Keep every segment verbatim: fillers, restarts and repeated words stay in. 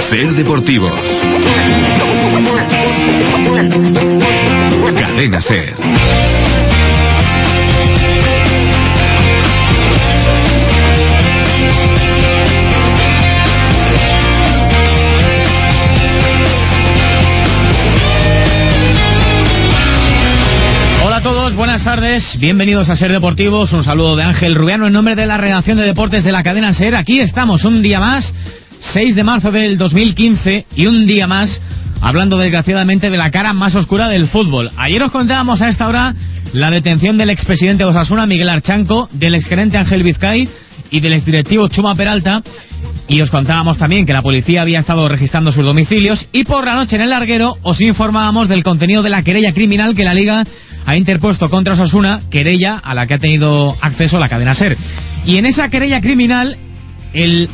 Ser Deportivos. Cadena Ser. Hola a todos, buenas tardes, bienvenidos a Ser Deportivos. Un saludo de Ángel Rubiano en nombre de la redacción de deportes de la cadena Ser. Aquí estamos un día más, seis de marzo del dos mil quince, y un día más hablando desgraciadamente de la cara más oscura del fútbol. Ayer os contábamos a esta hora la detención del expresidente de Osasuna, Miguel Archanco, del exgerente Ángel Vizcay y del exdirectivo Chuma Peralta. Y os contábamos también que la policía había estado registrando sus domicilios. Y por la noche en el larguero os informábamos del contenido de la querella criminal que la Liga ha interpuesto contra Osasuna, querella a la que ha tenido acceso la cadena Ser. Y en esa querella criminal, el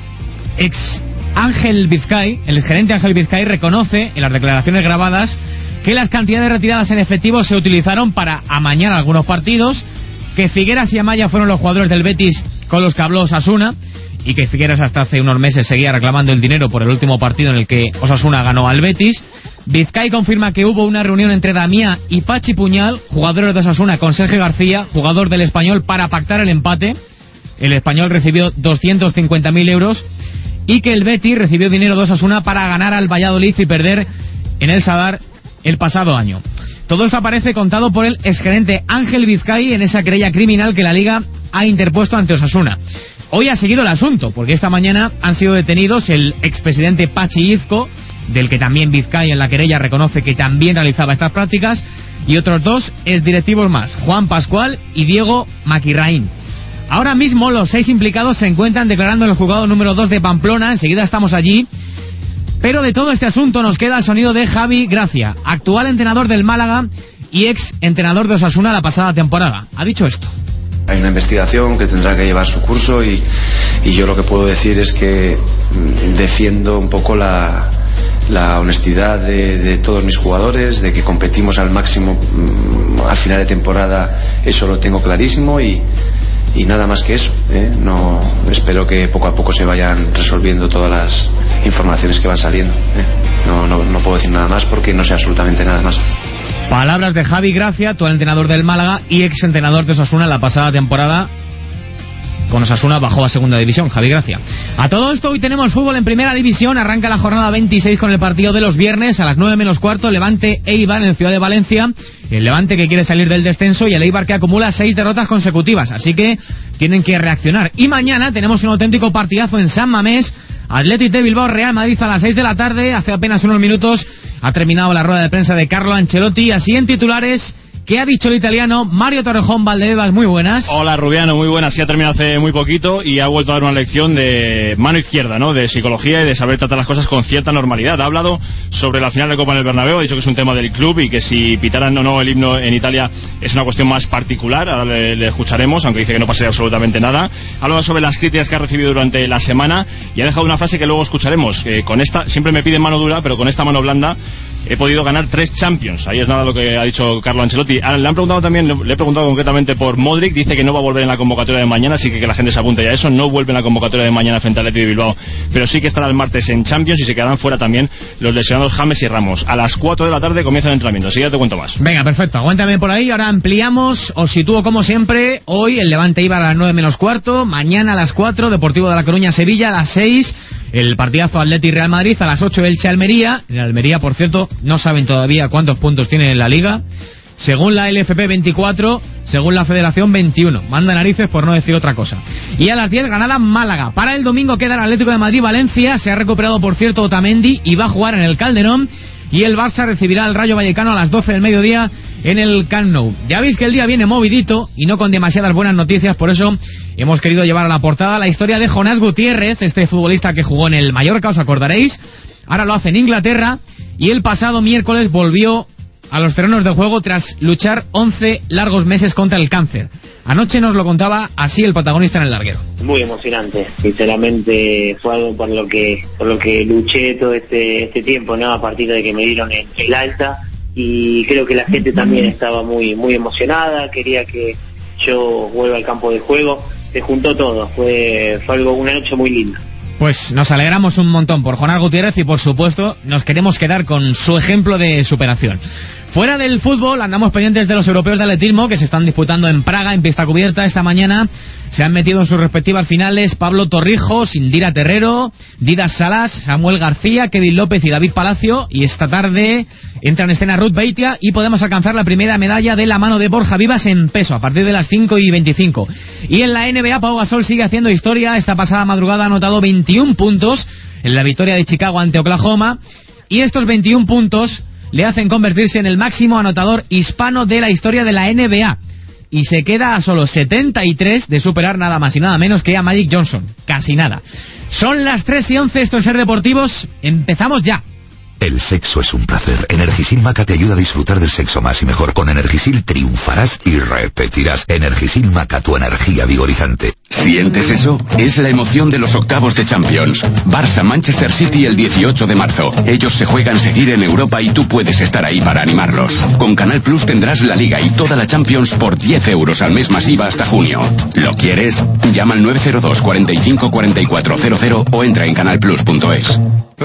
ex Ángel Vizcay, el gerente Ángel Vizcay, reconoce en las declaraciones grabadas que las cantidades retiradas en efectivo se utilizaron para amañar algunos partidos, que Figueras y Amaya fueron los jugadores del Betis con los que habló Osasuna, y que Figueras hasta hace unos meses seguía reclamando el dinero por el último partido en el que Osasuna ganó al Betis. Vizcay confirma que hubo una reunión entre Damià y Pachi Puñal, jugadores de Osasuna, con Sergio García, jugador del Español, para pactar el empate. El Español recibió doscientos cincuenta mil euros y que el Betis recibió dinero de Osasuna para ganar al Valladolid y perder en el Sadar el pasado año. Todo esto aparece contado por el exgerente Ángel Vizcay en esa querella criminal que la Liga ha interpuesto ante Osasuna. Hoy ha seguido el asunto, porque esta mañana han sido detenidos el expresidente Pachi Izco, del que también Vizcay en la querella reconoce que también realizaba estas prácticas, y otros dos exdirectivos más, Juan Pascual y Diego Maquirraín. Ahora mismo los seis implicados se encuentran declarando en el juzgado número dos de Pamplona. Enseguida estamos allí. Pero de todo este asunto nos queda el sonido de Javi Gracia, actual entrenador del Málaga y ex entrenador de Osasuna la pasada temporada. Ha dicho esto: hay una investigación que tendrá que llevar su curso y, y yo lo que puedo decir es que defiendo un poco la, la honestidad de, de todos mis jugadores, de que competimos al máximo al final de temporada. Eso lo tengo clarísimo y Y nada más que eso, ¿eh? No, espero que poco a poco se vayan resolviendo todas las informaciones que van saliendo, ¿eh? No, no, no puedo decir nada más porque no sé absolutamente nada más. Palabras de Javi Gracia, actual entrenador del Málaga y ex entrenador de Osasuna la pasada temporada. Con Osasuna bajó a segunda división, Javi Gracia. A todo esto, hoy tenemos fútbol en primera división. Arranca la jornada veintiséis con el partido de los viernes a las nueve menos cuarto. Levante Eibar en Ciudad de Valencia. El Levante que quiere salir del descenso y el Eibar que acumula seis derrotas consecutivas. Así que tienen que reaccionar. Y mañana tenemos un auténtico partidazo en San Mamés. Athletic de Bilbao, Real Madrid a las seis de la tarde. Hace apenas unos minutos ha terminado la rueda de prensa de Carlo Ancelotti. Así en titulares, ¿qué ha dicho el italiano? Mario Torrejón Valdebebas, muy buenas. Hola Rubiano, muy buenas. Sí, ha terminado hace muy poquito y ha vuelto a dar una lección de mano izquierda, ¿no? De psicología y de saber tratar las cosas con cierta normalidad. Ha hablado sobre la final de Copa en el Bernabéu, ha dicho que es un tema del club y que si pitaran o no el himno en Italia es una cuestión más particular. Ahora le, le escucharemos, aunque dice que no pasaría absolutamente nada. Ha hablado sobre las críticas que ha recibido durante la semana y ha dejado una frase que luego escucharemos. Eh, con esta, siempre me piden mano dura, pero con esta mano blanda he podido ganar tres Champions. Ahí es nada lo que ha dicho Carlo Ancelotti. Le han preguntado también, le he preguntado concretamente por Modric. Dice que no va a volver en la convocatoria de mañana, así que que la gente se apunte ya a eso. No vuelve en la convocatoria de mañana frente al Athletic de Bilbao, pero sí que estará el martes en Champions y se quedarán fuera también los lesionados James y Ramos. A las cuatro de la tarde comienza el entrenamiento, así ya te cuento más. Venga, perfecto, aguántame por ahí. Ahora ampliamos, os sitúo como siempre. Hoy el Levante iba a las nueve menos cuarto, mañana a las cuatro Deportivo de La Coruña Sevilla, a las seis el partidazo Athletic Real Madrid, a las ocho Elche Almería. En Almería, por cierto, no saben todavía cuántos puntos tienen en la Liga. Según la L F P veinticuatro, según la Federación veintiuno. Manda narices por no decir otra cosa. Y a las diez Granada Málaga. Para el domingo queda el Atlético de Madrid Valencia. Se ha recuperado, por cierto, Otamendi y va a jugar en el Calderón. Y el Barça recibirá al Rayo Vallecano a las doce del mediodía en el Camp Nou. Ya veis que el día viene movidito y no con demasiadas buenas noticias, por eso hemos querido llevar a la portada la historia de Jonás Gutiérrez, este futbolista que jugó en el Mallorca, os acordaréis. Ahora lo hace en Inglaterra y el pasado miércoles volvió a los terrenos de juego tras luchar once largos meses contra el cáncer. Anoche nos lo contaba así el protagonista en el larguero. Muy emocionante, sinceramente fue algo por lo que por lo que luché todo este este tiempo, ¿no? A partir de que me dieron el, el alta, y creo que la gente también estaba muy muy emocionada, quería que yo vuelva al campo de juego, se juntó todo, fue fue algo una noche muy linda. Pues nos alegramos un montón por Jonás Gutiérrez y por supuesto nos queremos quedar con su ejemplo de superación. Fuera del fútbol, andamos pendientes de los europeos de atletismo que se están disputando en Praga, en pista cubierta. Esta mañana se han metido en sus respectivas finales Pablo Torrijos, Indira Terrero, Didas Salas, Samuel García, Kevin López y David Palacio. Y esta tarde entra en escena Ruth Beitia y podemos alcanzar la primera medalla de la mano de Borja Vivas en peso a partir de las cinco y veinticinco. Y en la N B A, Pau Gasol sigue haciendo historia. Esta pasada madrugada ha anotado veintiún puntos en la victoria de Chicago ante Oklahoma. Y estos veintiún puntos le hacen convertirse en el máximo anotador hispano de la historia de la N B A. Y se queda a solo setenta y tres de superar nada más y nada menos que a Magic Johnson. Casi nada. Son las tres y once, esto es Ser Deportivos. Empezamos ya. El sexo es un placer. Energisil Maca te ayuda a disfrutar del sexo más y mejor. Con Energisil triunfarás y repetirás. Energisil Maca, tu energía vigorizante. ¿Sientes eso? Es la emoción de los octavos de Champions. Barça-Manchester City el dieciocho de marzo. Ellos se juegan seguir en Europa y tú puedes estar ahí para animarlos. Con Canal Plus tendrás la Liga y toda la Champions por diez euros al mes masiva hasta junio. ¿Lo quieres? Llama al nueve cero dos, cuarenta y cinco, cuarenta y cuatro cero cero o entra en canal plus punto es.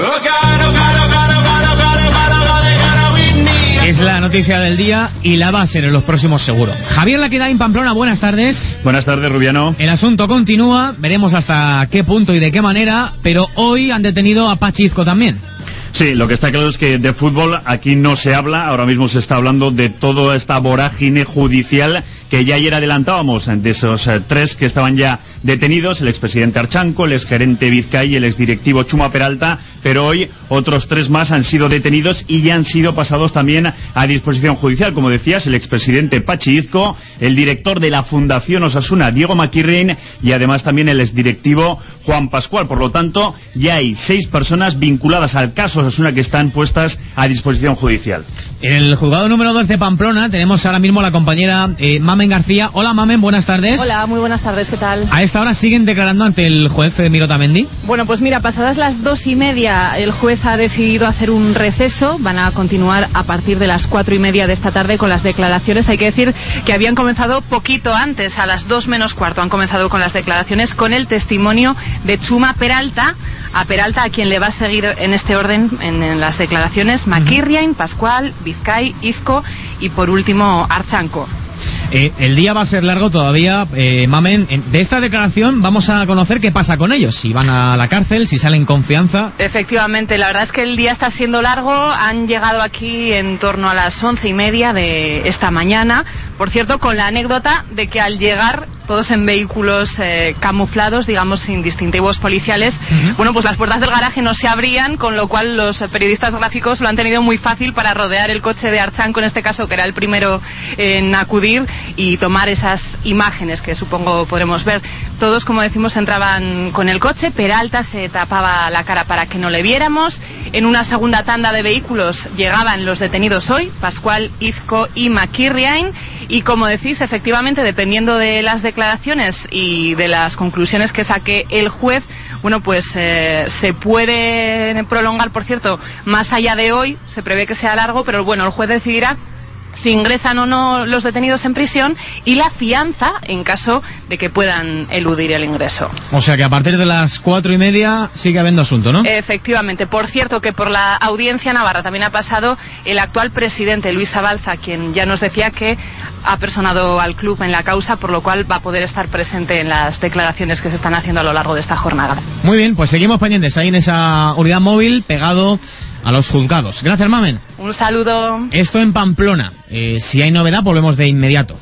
Es la noticia del día y la va a ser en los próximos seguro. Javier Laquedain, Pamplona, buenas tardes. Buenas tardes, Rubiano. El asunto continúa, veremos hasta qué punto y de qué manera, pero hoy han detenido a Pachi Izco también. Sí, lo que está claro es que de fútbol aquí no se habla, ahora mismo se está hablando de toda esta vorágine judicial que ya ayer adelantábamos, de esos eh, tres que estaban ya detenidos, el expresidente Archanco, el exgerente Vizcay y el exdirectivo Chuma Peralta, pero hoy otros tres más han sido detenidos y ya han sido pasados también a disposición judicial, como decías, el expresidente Pachi Izco, el director de la Fundación Osasuna, Diego Maquirrin, y además también el exdirectivo Juan Pascual. Por lo tanto, ya hay seis personas vinculadas al caso Osasuna que están puestas a disposición judicial. En el juzgado número dos de Pamplona tenemos ahora mismo a la compañera eh, Mamen García. Hola Mamen, buenas tardes. Hola, muy buenas tardes, ¿qué tal? A esta hora siguen declarando ante el juez Miró Otamendi. Bueno, pues mira, pasadas las dos y media el juez ha decidido hacer un receso. Van a continuar a partir de las cuatro y media de esta tarde con las declaraciones. Hay que decir que habían comenzado poquito antes, a las dos menos cuarto. Han comenzado con las declaraciones con el testimonio de Chuma Peralta. A Peralta, a quien le va a seguir en este orden en, en las declaraciones, Maquirrin, Pascual, Vizcay, Izco y por último Archanco. Eh, el día va a ser largo todavía, eh, Mamen. De esta declaración vamos a conocer qué pasa con ellos, si van a la cárcel, si salen confianza. Efectivamente, la verdad es que el día está siendo largo. Han llegado aquí en torno a las once y media de esta mañana. Por cierto, con la anécdota de que al llegar todos en vehículos eh, camuflados, digamos sin distintivos policiales, uh-huh. bueno, pues las puertas del garaje no se abrían, con lo cual los periodistas gráficos lo han tenido muy fácil para rodear el coche de Archanco, en este caso, que era el primero en acudir, y tomar esas imágenes que supongo podremos ver. Todos, como decimos, entraban con el coche. Peralta se tapaba la cara para que no le viéramos. En una segunda tanda de vehículos llegaban los detenidos hoy, Pascual, Izco y Maquirrin. Y como decís, efectivamente, dependiendo de las declaraciones y de las conclusiones que saque el juez, bueno, pues eh, se puede prolongar, por cierto, más allá de hoy. Se prevé que sea largo, pero bueno, el juez decidirá si ingresan o no los detenidos en prisión y la fianza en caso de que puedan eludir el ingreso. O sea que a partir de las cuatro y media sigue habiendo asunto, ¿no? Efectivamente. Por cierto, que por la Audiencia Navarra también ha pasado el actual presidente, Luis Abalza, quien ya nos decía que ha personado al club en la causa, por lo cual va a poder estar presente en las declaraciones que se están haciendo a lo largo de esta jornada. Muy bien, pues seguimos pendientes ahí en esa unidad móvil pegado a los juzgados. Gracias, Mamen. Un saludo. Esto en Pamplona. Eh, si hay novedad, volvemos de inmediato.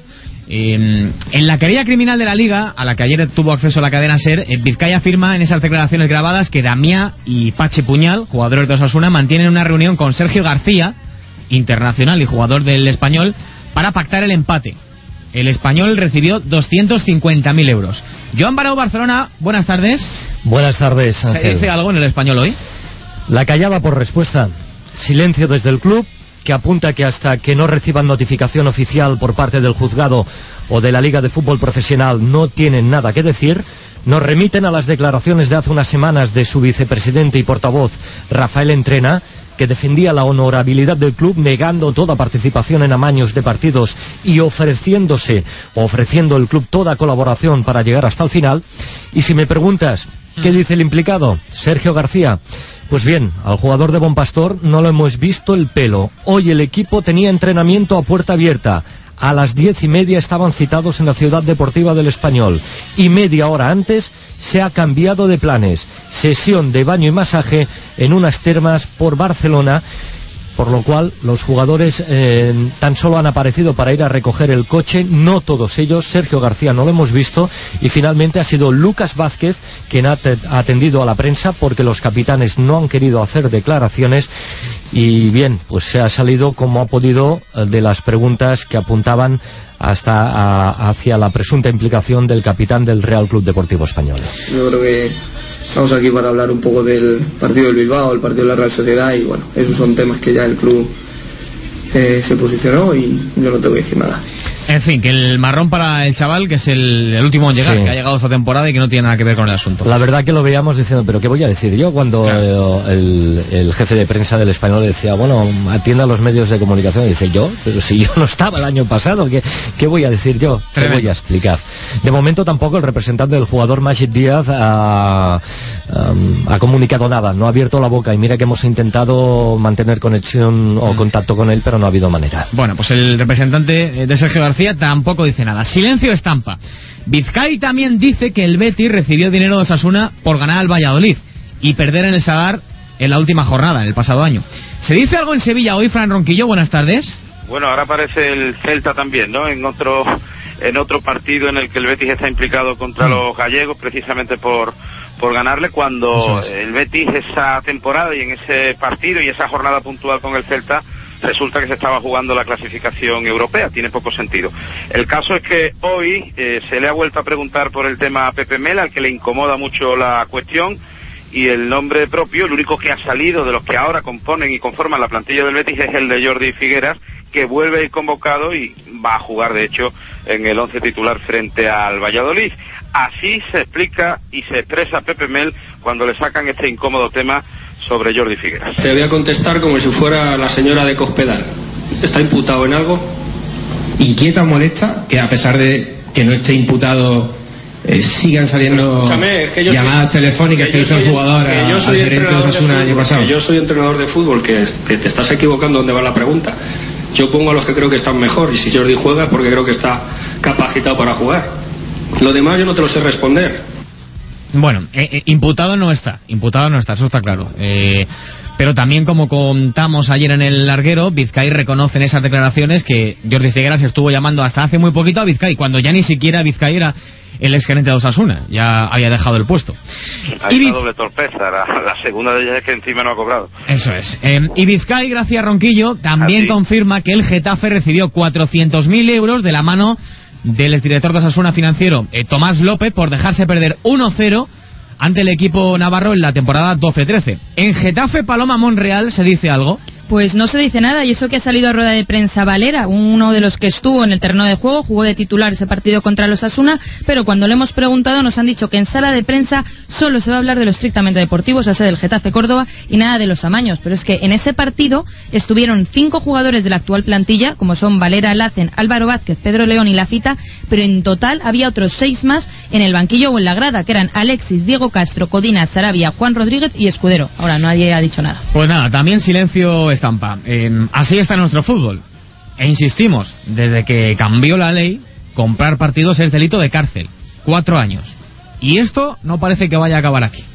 Eh, en la querella criminal de la Liga, a la que ayer tuvo acceso la cadena SER, eh, Vizcay afirma en esas declaraciones grabadas que Damià y Pachi Puñal, jugadores de Osasuna, mantienen una reunión con Sergio García, internacional y jugador del Español, para pactar el empate. El Español recibió doscientos cincuenta mil euros. Joan Baró, Barcelona, buenas tardes. Buenas tardes, Ángel. ¿Se dice algo en el Español hoy? La callada por respuesta. Silencio desde el club, que apunta que hasta que no reciban notificación oficial por parte del juzgado o de la Liga de Fútbol Profesional no tienen nada que decir. Nos remiten a las declaraciones de hace unas semanas de su vicepresidente y portavoz, Rafael Entrena, que defendía la honorabilidad del club negando toda participación en amaños de partidos y ofreciéndose, ofreciendo el club toda colaboración para llegar hasta el final. Y si me preguntas ¿Qué dice el implicado? Sergio García. Pues bien, al jugador de Bonpastor no lo hemos visto el pelo. Hoy el equipo tenía entrenamiento a puerta abierta. A las diez y media estaban citados en la Ciudad Deportiva del Español. Y media hora antes se ha cambiado de planes. Sesión de baño y masaje en unas termas por Barcelona. Por lo cual los jugadores eh, tan solo han aparecido para ir a recoger el coche, no todos ellos. Sergio García no lo hemos visto, y finalmente ha sido Lucas Vázquez quien ha atendido a la prensa, porque los capitanes no han querido hacer declaraciones. Y bien, pues se ha salido como ha podido de las preguntas que apuntaban hasta a, hacia la presunta implicación del capitán del Real Club Deportivo Español. Yo creo que estamos aquí para hablar un poco del partido del Bilbao, el partido de la Real Sociedad, y bueno, esos son temas que ya el club eh, se posicionó y yo no tengo que decir nada. En fin, que el marrón para el chaval, que es el, el último en llegar, sí, que ha llegado esta temporada y que no tiene nada que ver con el asunto. La verdad que lo veíamos diciendo, pero ¿qué voy a decir yo? Cuando claro. el, el jefe de prensa del Español decía, bueno, atienda a los medios de comunicación, y dice, yo, pero si yo no estaba el año pasado, ¿qué, qué voy a decir yo? ¿Qué Tremendo. voy a explicar? De momento tampoco el representante del jugador, Majid Díaz, ha, um, ha comunicado nada, no ha abierto la boca, y mira que hemos intentado mantener conexión o contacto con él, pero no ha habido manera. Bueno, pues el representante de Sergio García tampoco dice nada. Silencio estampa. Vizcay también dice que el Betis recibió dinero de Osasuna por ganar al Valladolid y perder en el Sadar en la última jornada, en el pasado año. ¿Se dice algo en Sevilla hoy, Fran Ronquillo? Buenas tardes. Bueno, ahora aparece el Celta también, ¿no? En otro en otro partido en el que el Betis está implicado contra mm. los gallegos, precisamente por por ganarle, cuando es. el Betis esa temporada y en ese partido y esa jornada puntual con el Celta resulta que se estaba jugando la clasificación europea. Tiene poco sentido. El caso es que hoy eh, se le ha vuelto a preguntar por el tema a Pepe Mel, al que le incomoda mucho la cuestión, y el nombre propio, el único que ha salido de los que ahora componen y conforman la plantilla del Betis, es el de Jordi Figueras, que vuelve a ir convocado y va a jugar, de hecho, en el once titular frente al Valladolid. Así se explica y se expresa Pepe Mel cuando le sacan este incómodo tema sobre Jordi Figueras. Te voy a contestar como si fuera la señora de Cospedal. ¿Está imputado en algo? ¿Inquieta o molesta que a pesar de que no esté imputado eh, sigan saliendo es que llamadas soy, telefónicas que, que hizo el jugador al gerente de Osasuna el año pasado? Que yo soy entrenador de fútbol, que, que te estás equivocando donde va la pregunta. Yo pongo a los que creo que están mejor, y si Jordi juega es porque creo que está capacitado para jugar. Lo demás yo no te lo sé responder. Bueno, eh, eh, imputado no está, imputado no está, eso está claro. Eh, pero también, como contamos ayer en el larguero, Vizcay reconoce en esas declaraciones que Jordi Figueras estuvo llamando hasta hace muy poquito a Vizcay, cuando ya ni siquiera Vizcay era el exgerente de Osasuna, ya había dejado el puesto. Hay una doble torpeza, la, la segunda de ellas es que encima no ha cobrado. Eso es. Eh, y Vizcay, gracias Ronquillo, también ¿Ah, sí? confirma que el Getafe recibió cuatrocientos mil euros de la mano del exdirector de Osasuna financiero, eh, Tomás López, por dejarse perder uno cero ante el equipo navarro en la temporada doce trece. En Getafe Paloma Monreal, ¿se dice algo? Pues no se dice nada, y eso que ha salido a rueda de prensa Valera, uno de los que estuvo en el terreno de juego, jugó de titular ese partido contra los Osasuna, pero cuando le hemos preguntado nos han dicho que en sala de prensa solo se va a hablar de lo estrictamente deportivo, o sea, del Getafe Córdoba, y nada de los amaños. Pero es que en ese partido estuvieron cinco jugadores de la actual plantilla, como son Valera, Lacen, Álvaro Vázquez, Pedro León y Lafita, pero en total había otros seis más en el banquillo o en la grada, que eran Alexis, Diego Castro, Codina, Sarabia, Juan Rodríguez y Escudero. Ahora nadie ha dicho nada. Pues nada, también silencio estampa. Eh, así está nuestro fútbol. E insistimos, desde que cambió la ley, comprar partidos es delito de cárcel. Cuatro años. Y esto no parece que vaya a acabar aquí.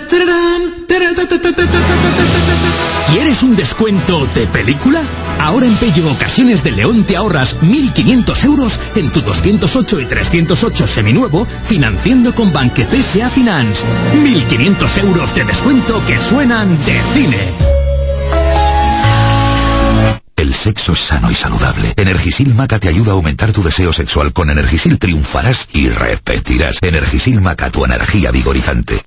¿Quieres un descuento de película? Ahora en Pello Ocasiones de León te ahorras mil quinientos euros en tu doscientos ocho y trescientos ocho seminuevo, financiando con Banque P S A Finance. mil quinientos euros de descuento que suenan de cine. El sexo es sano y saludable. Energisil Maca te ayuda a aumentar tu deseo sexual. Con Energisil triunfarás y repetirás. Energisil Maca, tu energía vigorizante.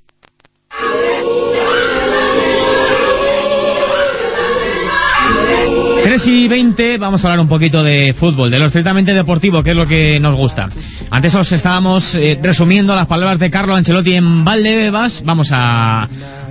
tres y veinte, vamos a hablar un poquito de fútbol, de lo estrictamente deportivo, que es lo que nos gusta. Antes os estábamos eh, resumiendo las palabras de Carlo Ancelotti en Valdebebas. Vamos a,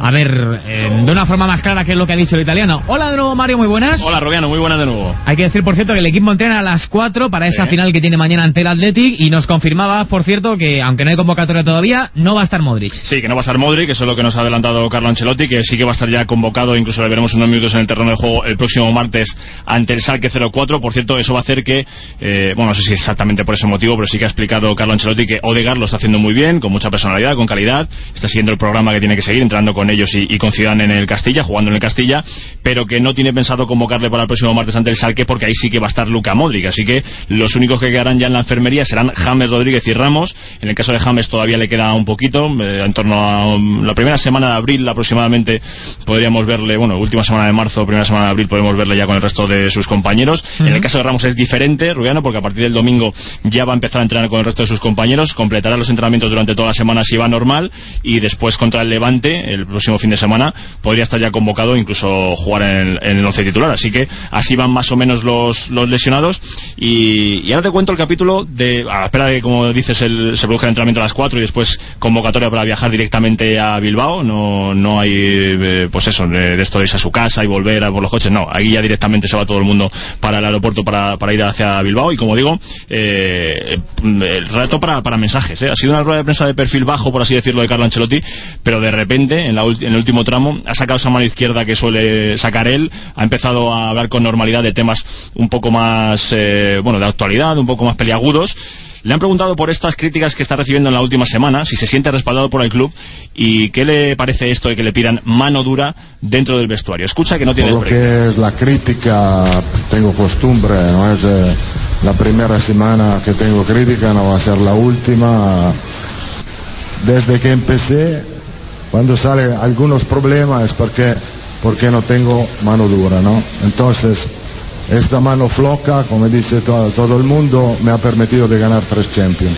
a ver, eh, de una forma más clara qué es lo que ha dicho el italiano. Hola de nuevo, Mario, muy buenas. Hola, Rubiano, muy buenas de nuevo. Hay que decir, por cierto, que el equipo entrena a las cuatro para esa sí. final que tiene mañana ante el Athletic, y nos confirmaba, por cierto, que aunque no hay convocatoria todavía, no va a estar Modric. Sí, que no va a estar Modric, eso es lo que nos ha adelantado Carlo Ancelotti, que sí que va a estar ya convocado, incluso le veremos unos minutos en el terreno de juego el próximo martes ante el Schalke cero cuatro. Por cierto, eso va a hacer que, eh, bueno, no sé si exactamente por ese motivo, pero sí que ha explicado Carlo Ancelotti que Odegaard lo está haciendo muy bien, con mucha personalidad, con calidad, está siguiendo el programa que tiene que seguir, entrando con ellos y, y con Zidane en el Castilla, jugando en el Castilla, pero que no tiene pensado convocarle para el próximo martes ante el Schalke, porque ahí sí que va a estar Luka Modric, así que los únicos que quedarán ya en la enfermería serán James Rodríguez y Ramos. En el caso de James todavía le queda un poquito, eh, en torno a um, la primera semana de abril aproximadamente podríamos verle, bueno, última semana de marzo, primera semana de abril podemos verle ya con el resto de sus compañeros. Uh-huh. En el caso de Ramos es diferente, Rubiano, porque a partir del domingo ya va a empezar a entrenar con el resto de sus compañeros, completará los entrenamientos durante toda la semana si va normal, y después contra el Levante el próximo fin de semana podría estar ya convocado, incluso jugar en el, en el once titular. Así que así van más o menos los, los lesionados. Y, y ahora te cuento el capítulo de, a la espera de que, como dices, el, se produzca el entrenamiento a las cuatro y después convocatoria para viajar directamente a Bilbao. No, no hay eh, pues eso, de, de esto de irse a su casa y volver a por los coches, no, aquí ya directamente se va todo el mundo para el aeropuerto para, para ir hacia Bilbao. Y como digo, eh, el rato para, para mensajes, ¿eh? Ha sido una rueda de prensa de perfil bajo, por así decirlo, de Carlo Ancelotti, pero de repente en, la, en el último tramo ha sacado esa mano izquierda que suele sacar él, ha empezado a hablar con normalidad de temas un poco más eh, bueno, de actualidad, un poco más peliagudos. Le han preguntado por estas críticas que está recibiendo en la última semana, si se siente respaldado por el club y qué le parece esto de que le pidan mano dura dentro del vestuario. Escucha, que no tienes break. Por lo que es la crítica, tengo costumbre, no es eh, la primera semana que tengo crítica, no va a ser la última. Desde que empecé, cuando salen algunos problemas es porque, porque no tengo mano dura, ¿no? Entonces, esta mano floja, como dice todo, todo el mundo, me ha permitido de ganar tres Champions.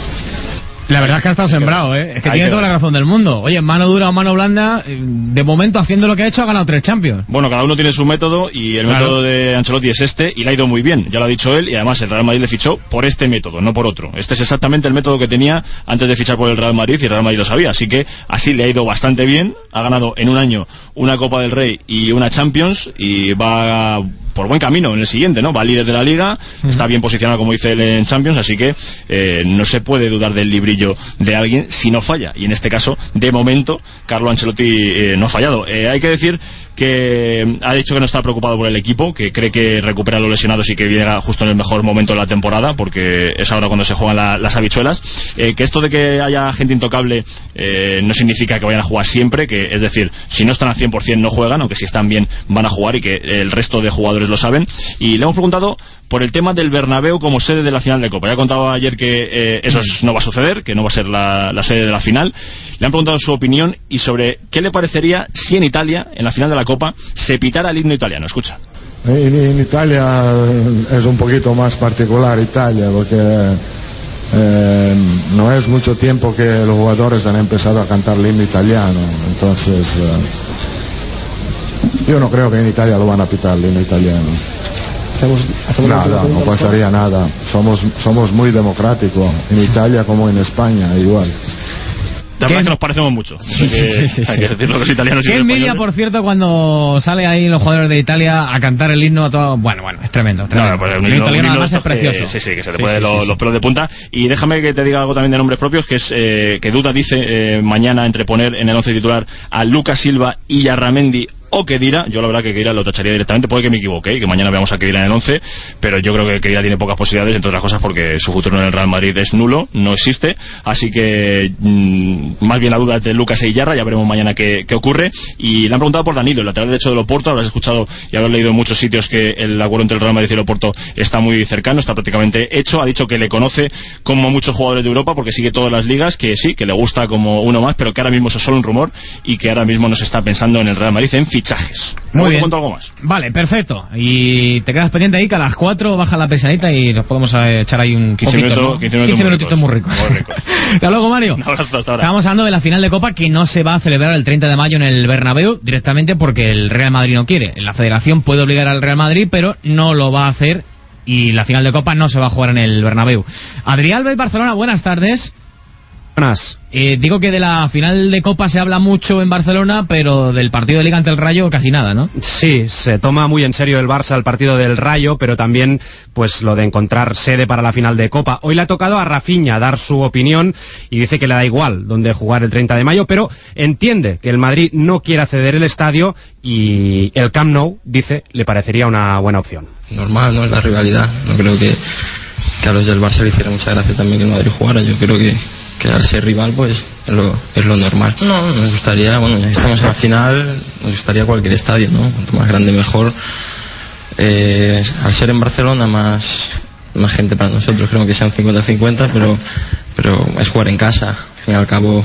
La verdad es que ha estado sembrado, ¿eh? Es que Hay tiene que... toda la razón del mundo. Oye, mano dura o mano blanda, de momento, haciendo lo que ha hecho, ha ganado tres Champions. Bueno, cada uno tiene su método, y el claro. método de Ancelotti es este, y le ha ido muy bien. Ya lo ha dicho él, y además el Real Madrid le fichó por este método, no por otro. Este es exactamente el método que tenía antes de fichar por el Real Madrid, y el Real Madrid lo sabía. Así que así le ha ido bastante bien. Ha ganado en un año una Copa del Rey y una Champions, y va a... por buen camino en el siguiente, ¿no? Va líder de la Liga, uh-huh. está bien posicionado, como dice él, en Champions, así que eh, no se puede dudar del librillo de alguien si no falla, y en este caso, de momento, Carlo Ancelotti eh, no ha fallado. Eh, hay que decir que ha dicho que no está preocupado por el equipo, que cree que recupera a los lesionados y que llega justo en el mejor momento de la temporada, porque es ahora cuando se juegan la, las habichuelas. Eh, que esto de que haya gente intocable eh, no significa que vayan a jugar siempre, que es decir, si no están al cien por ciento no juegan, aunque si están bien van a jugar, y que el resto de jugadores lo saben. Y le hemos preguntado por el tema del Bernabéu como sede de la final de Copa. Ya contaba ayer que eh, eso no va a suceder, que no va a ser la, la sede de la final. Le han preguntado su opinión y sobre qué le parecería si en Italia, en la final de la Copa, se pitara el himno italiano. Escucha. En, en Italia es un poquito más particular Italia, porque eh, no es mucho tiempo que los jugadores han empezado a cantar el himno italiano. Entonces, eh, yo no creo que en Italia lo van a pitar el himno italiano. Hacemos, hacemos nada, no pasaría nada. Somos, somos muy democráticos en Italia como en España, igual. La verdad es que nos parecemos mucho. Sí, sí, sí, sí, hay que decirlo, los italianos. Qué envidia, por cierto, cuando sale ahí los jugadores de Italia a cantar el himno a todo. Bueno, bueno, es tremendo. tremendo. No, pues el himno, italiano himno además es precioso. Que, sí, sí, que se te sí, puede sí, los, sí, los pelos de punta. Y déjame que te diga algo también de nombres propios, que es eh, que Duda dice eh, mañana entre poner en el once titular a Lucas Silva y a Ramendi o Kedira. Yo la verdad que Kedira lo tacharía directamente, puede que me equivoque y que mañana veamos a Kedira en el once, pero yo creo que Kedira tiene pocas posibilidades, entre otras cosas porque su futuro en el Real Madrid es nulo, no existe, así que mmm, más bien la duda es de Lucas e Iyarra, ya veremos mañana qué, qué ocurre. Y le han preguntado por Danilo, el lateral derecho del Oporto. Habrás escuchado y habrás leído en muchos sitios que el acuerdo entre el Real Madrid y el Oporto está muy cercano, está prácticamente hecho. Ha dicho que le conoce como muchos jugadores de Europa porque sigue todas las ligas, que sí, que le gusta como uno más, pero que ahora mismo eso es solo un rumor y que ahora mismo no se está pensando en el Real Madrid en fichajes. Muy bien. Te cuento algo más. Vale, perfecto. Y te quedas pendiente ahí que a las cuatro baja la pesanita y nos podemos echar ahí un quince minutos, ¿no? quince minutos, quince minutitos muy ricos. Muy ricos. Hasta luego, Mario. No, hasta ahora. Estábamos hablando de la final de Copa que no se va a celebrar el treinta de mayo en el Bernabéu directamente porque el Real Madrid no quiere. La Federación puede obligar al Real Madrid, pero no lo va a hacer y la final de Copa no se va a jugar en el Bernabéu. Adrián Alves, Barcelona, buenas tardes. Eh, digo que de la final de Copa se habla mucho en Barcelona, pero del partido de Liga ante el Rayo casi nada, ¿no? Sí, se toma muy en serio el Barça el partido del Rayo, pero también pues lo de encontrar sede para la final de Copa. Hoy le ha tocado a Rafinha dar su opinión y dice que le da igual dónde jugar el treinta de mayo, pero entiende que el Madrid no quiera ceder el estadio y el Camp Nou, dice, le parecería una buena opción. Normal, ¿no? Es la rivalidad. No creo que, que a los del Barça le hiciera mucha gracia también que el Madrid jugara. Yo creo que que al ser rival pues es lo, es lo normal. No, nos gustaría, bueno, ya que estamos en la final, nos gustaría cualquier estadio, ¿no? Cuanto más grande mejor. Eh, al ser en Barcelona más, más gente para nosotros, creo que sean cincuenta cincuenta, pero, pero es jugar en casa. Al fin y al cabo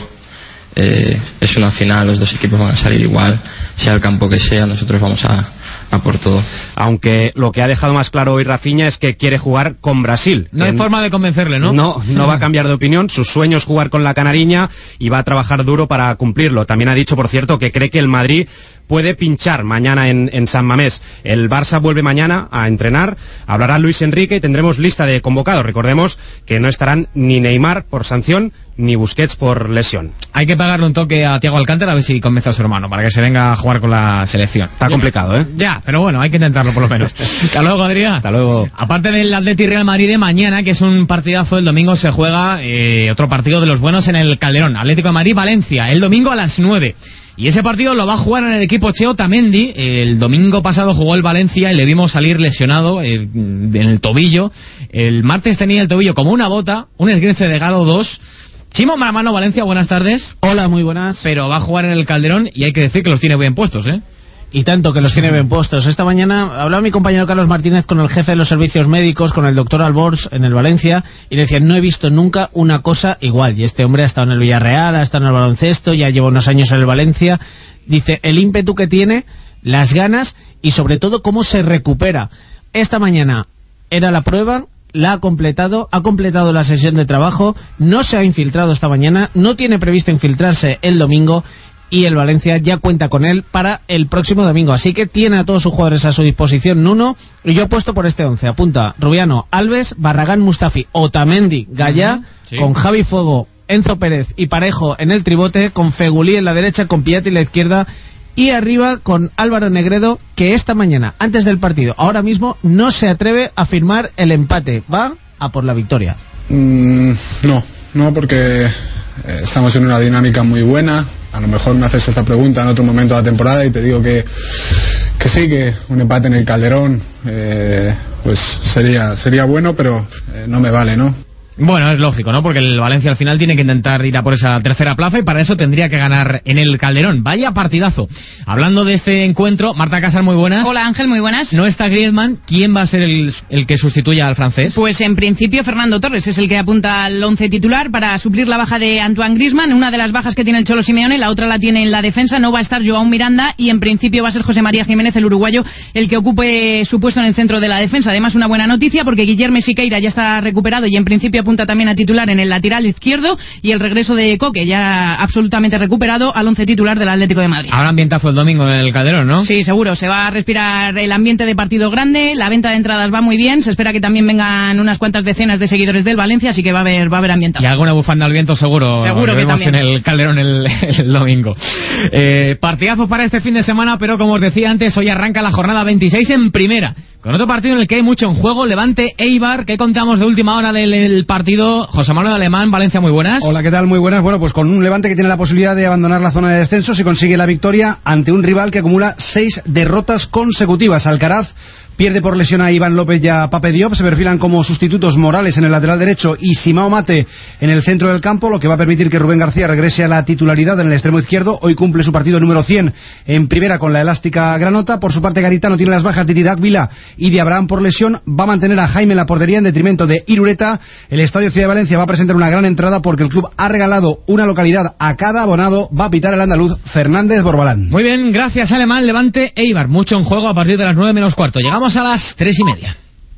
eh, es una final, los dos equipos van a salir igual, sea el campo que sea, nosotros vamos a a por todo. Aunque lo que ha dejado más claro hoy Rafinha es que quiere jugar con Brasil. No hay en... forma de convencerle, ¿no? No, no va a cambiar de opinión. Su sueño es jugar con la canariña y va a trabajar duro para cumplirlo. También ha dicho, por cierto, que cree que el Madrid puede pinchar mañana en, en San Mamés. El Barça vuelve mañana a entrenar, hablará Luis Enrique y tendremos lista de convocados. Recordemos que no estarán ni Neymar por sanción ni Busquets por lesión. Hay que pagarle un toque a Thiago Alcántara a ver si convence a su hermano para que se venga a jugar con la selección. Está complicado, ¿eh? Ya, pero bueno, hay que intentarlo por lo menos. Hasta luego, Adrián. Hasta luego. Aparte del Atleti Real Madrid de mañana, que es un partidazo, el domingo se juega eh, otro partido de los buenos en el Calderón. Atlético de Madrid-Valencia, el domingo a las nueve. Y ese partido lo va a jugar en el equipo Che Otamendi. El domingo pasado jugó el Valencia y le vimos salir lesionado eh, en el tobillo. El martes tenía el tobillo como una bota, un esguince de grado dos. Chimo Maramano, Valencia, buenas tardes. Hola, muy buenas. Pero va a jugar en el Calderón y hay que decir que los tiene bien puestos, ¿eh? Y tanto que los tiene bien puestos. Esta mañana hablaba mi compañero Carlos Martínez con el jefe de los servicios médicos, con el doctor Albors en el Valencia, y decía, no he visto nunca una cosa igual. Y este hombre ha estado en el Villarreal, ha estado en el baloncesto, ya lleva unos años en el Valencia. Dice, el ímpetu que tiene, las ganas y sobre todo cómo se recupera. Esta mañana era la prueba, la ha completado, ha completado la sesión de trabajo, no se ha infiltrado esta mañana, no tiene previsto infiltrarse el domingo y el Valencia ya cuenta con él para el próximo domingo. Así que tiene a todos sus jugadores a su disposición Nuno, y yo he puesto por este once. Apunta Rubiano, Alves, Barragán, Mustafi, Otamendi, Gallá, sí, con Javi Fuego, Enzo Pérez y Parejo en el tribote, con Fegulí en la derecha, con Piatti en la izquierda y arriba con Álvaro Negredo, que esta mañana, antes del partido, ahora mismo no se atreve a firmar el empate, va a por la victoria. Mm, no, no porque eh, estamos en una dinámica muy buena. A lo mejor me haces esta pregunta en otro momento de la temporada y te digo que, que sí, que un empate en el Calderón eh, pues sería sería bueno, pero eh, no me vale, ¿no? Bueno, es lógico, ¿no? Porque el Valencia al final tiene que intentar ir a por esa tercera plaza y para eso tendría que ganar en el Calderón. Vaya partidazo. Hablando de este encuentro, Marta Casar, muy buenas. Hola, Ángel, muy buenas. No está Griezmann. ¿Quién va a ser el, el que sustituya al francés? Pues en principio Fernando Torres es el que apunta al once titular para suplir la baja de Antoine Griezmann. Una de las bajas que tiene el Cholo Simeone, la otra la tiene en la defensa. No va a estar Joao Miranda y en principio va a ser José María Jiménez, el uruguayo, el que ocupe su puesto en el centro de la defensa. Además, una buena noticia porque Guillermo Siqueira ya está recuperado y en principio apunta también a titular en el lateral izquierdo, y el regreso de Coque ya absolutamente recuperado al once titular del Atlético de Madrid. Habrá ambientazo el domingo en el Calderón, ¿no? Sí, seguro, se va a respirar el ambiente de partido grande, la venta de entradas va muy bien, se espera que también vengan unas cuantas decenas de seguidores del Valencia, así que va a haber va a haber ambientazo. Y alguna bufanda al viento seguro, seguro que vemos también en el Calderón el, el domingo. Eh, partidazo para este fin de semana, pero como os decía antes, hoy arranca la jornada veintiséis en primera, con otro partido en el que hay mucho en juego, Levante Eibar. ¿Qué contamos de última hora del el partido? José Manuel Alemán, Valencia, muy buenas. Hola, ¿qué tal? Muy buenas. Bueno, pues con un Levante que tiene la posibilidad de abandonar la zona de descenso si consigue la victoria ante un rival que acumula seis derrotas consecutivas. Alcaraz pierde por lesión a Iván López y a Pape Diop. Se perfilan como sustitutos Morales en el lateral derecho y Simao Mate en el centro del campo, lo que va a permitir que Rubén García regrese a la titularidad en el extremo izquierdo. Hoy cumple su partido número cien en primera con la elástica granota. Por su parte, Garitano tiene las bajas de Didac Vila y de Abraham por lesión. Va a mantener a Jaime en la portería en detrimento de Irureta. El Estadio Ciudad de Valencia va a presentar una gran entrada porque el club ha regalado una localidad a cada abonado. Va a pitar el andaluz Fernández Borbalán. Muy bien, gracias Alemán. Levante Eibar, mucho en juego a partir de las nueve menos cuarto. Llegamos a las tres y media.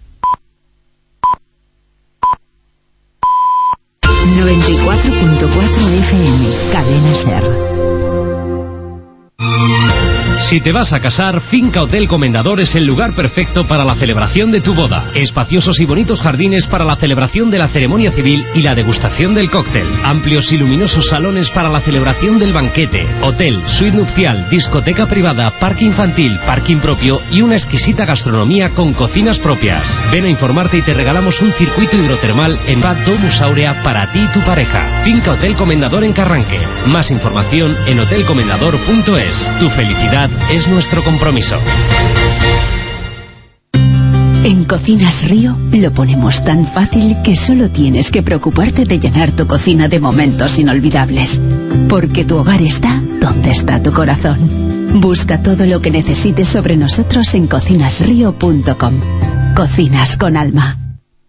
noventa y cuatro punto cuatro F M, Cadena Ser. Si te vas a casar, Finca Hotel Comendador es el lugar perfecto para la celebración de tu boda. Espaciosos y bonitos jardines para la celebración de la ceremonia civil y la degustación del cóctel. Amplios y luminosos salones para la celebración del banquete. Hotel, suite nupcial, discoteca privada, parque infantil, parking propio y una exquisita gastronomía con cocinas propias. Ven a informarte y te regalamos un circuito hidrotermal en Bad Domus Aurea para ti y tu pareja. Finca Hotel Comendador en Carranque. Más información en hotel comendador punto es. Tu felicidad es nuestro compromiso. En Cocinas Río lo ponemos tan fácil que solo tienes que preocuparte de llenar tu cocina de momentos inolvidables. Porque tu hogar está donde está tu corazón. Busca todo lo que necesites sobre nosotros en cocinas río punto com. Cocinas con alma.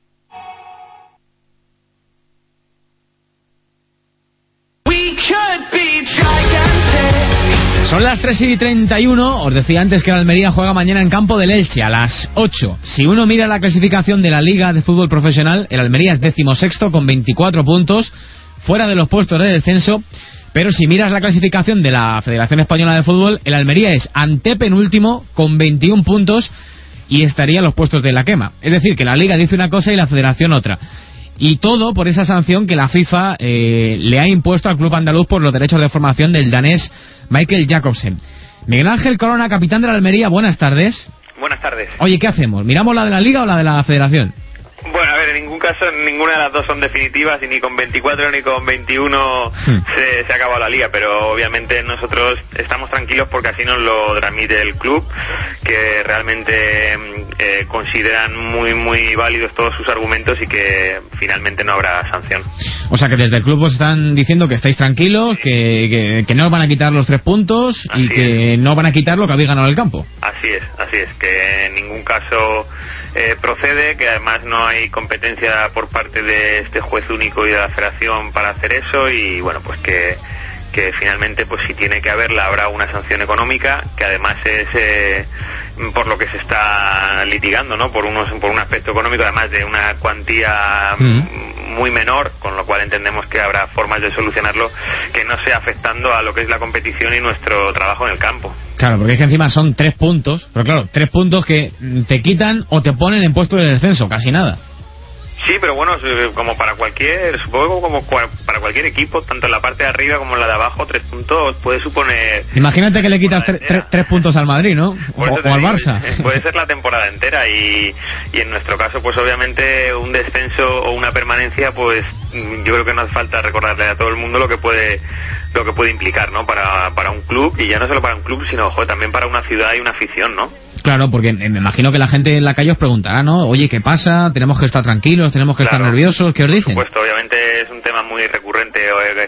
Son las tres y treinta y uno, os decía antes que el Almería juega mañana en campo del Elche a las ocho. Si uno mira la clasificación de la Liga de Fútbol Profesional, el Almería es decimosexto con veinticuatro puntos, fuera de los puestos de descenso, pero si miras la clasificación de la Federación Española de Fútbol, el Almería es antepenúltimo con veintiún puntos y estaría en los puestos de la quema. Es decir, que la Liga dice una cosa y la Federación otra. Y todo por esa sanción que la FIFA eh, le ha impuesto al club andaluz por los derechos de formación del danés Michael Jacobsen. Miguel Ángel Corona, capitán de la Almería, buenas tardes. Buenas tardes. Oye, ¿qué hacemos? ¿Miramos la de la Liga o la de la Federación? Bueno, a ver, en ningún caso, ninguna de las dos son definitivas y ni con veinticuatro ni con veintiuno hmm. se, se acaba la Liga, pero obviamente nosotros estamos tranquilos porque así nos lo transmite el club, que realmente eh, consideran muy muy válidos todos sus argumentos y que finalmente no habrá sanción. O sea que desde el club os están diciendo que estáis tranquilos, que, que, que no os van a quitar los tres puntos así y que es. no van a quitar lo que habéis ganado en el campo. Así es, así es, que en ningún caso eh, procede, que además no hay competencia por parte de este juez único y de la Federación para hacer eso y bueno, pues que que finalmente pues si tiene que haberla habrá una sanción económica que además es eh, por lo que se está litigando, ¿no? Por unos por un aspecto económico además de una cuantía mm. muy menor, con lo cual entendemos que habrá formas de solucionarlo que no sea afectando a lo que es la competición y nuestro trabajo en el campo. Claro, porque es que encima son tres puntos, pero claro, tres puntos que te quitan o te ponen en puesto de descenso, casi nada. Sí, pero bueno, como para cualquier, supongo como para cualquier equipo, tanto en la parte de arriba como en la de abajo, tres puntos puede suponer... Imagínate que le quitas tre tre tres puntos al Madrid, ¿no? O, o al Barça. Puede ser la temporada entera y, y en nuestro caso, pues obviamente un descenso o una permanencia, pues yo creo que no hace falta recordarle a todo el mundo lo que puede lo que puede implicar, ¿no? Para, para un club, y ya no solo para un club, sino joder, también para una ciudad y una afición, ¿no? Claro, porque me imagino que la gente en la calle os preguntará, ¿no? Oye, ¿qué pasa? ¿Tenemos que estar tranquilos? ¿Tenemos que claro, estar nerviosos? ¿Qué os dicen? Por supuesto, obviamente es un tema muy recurrente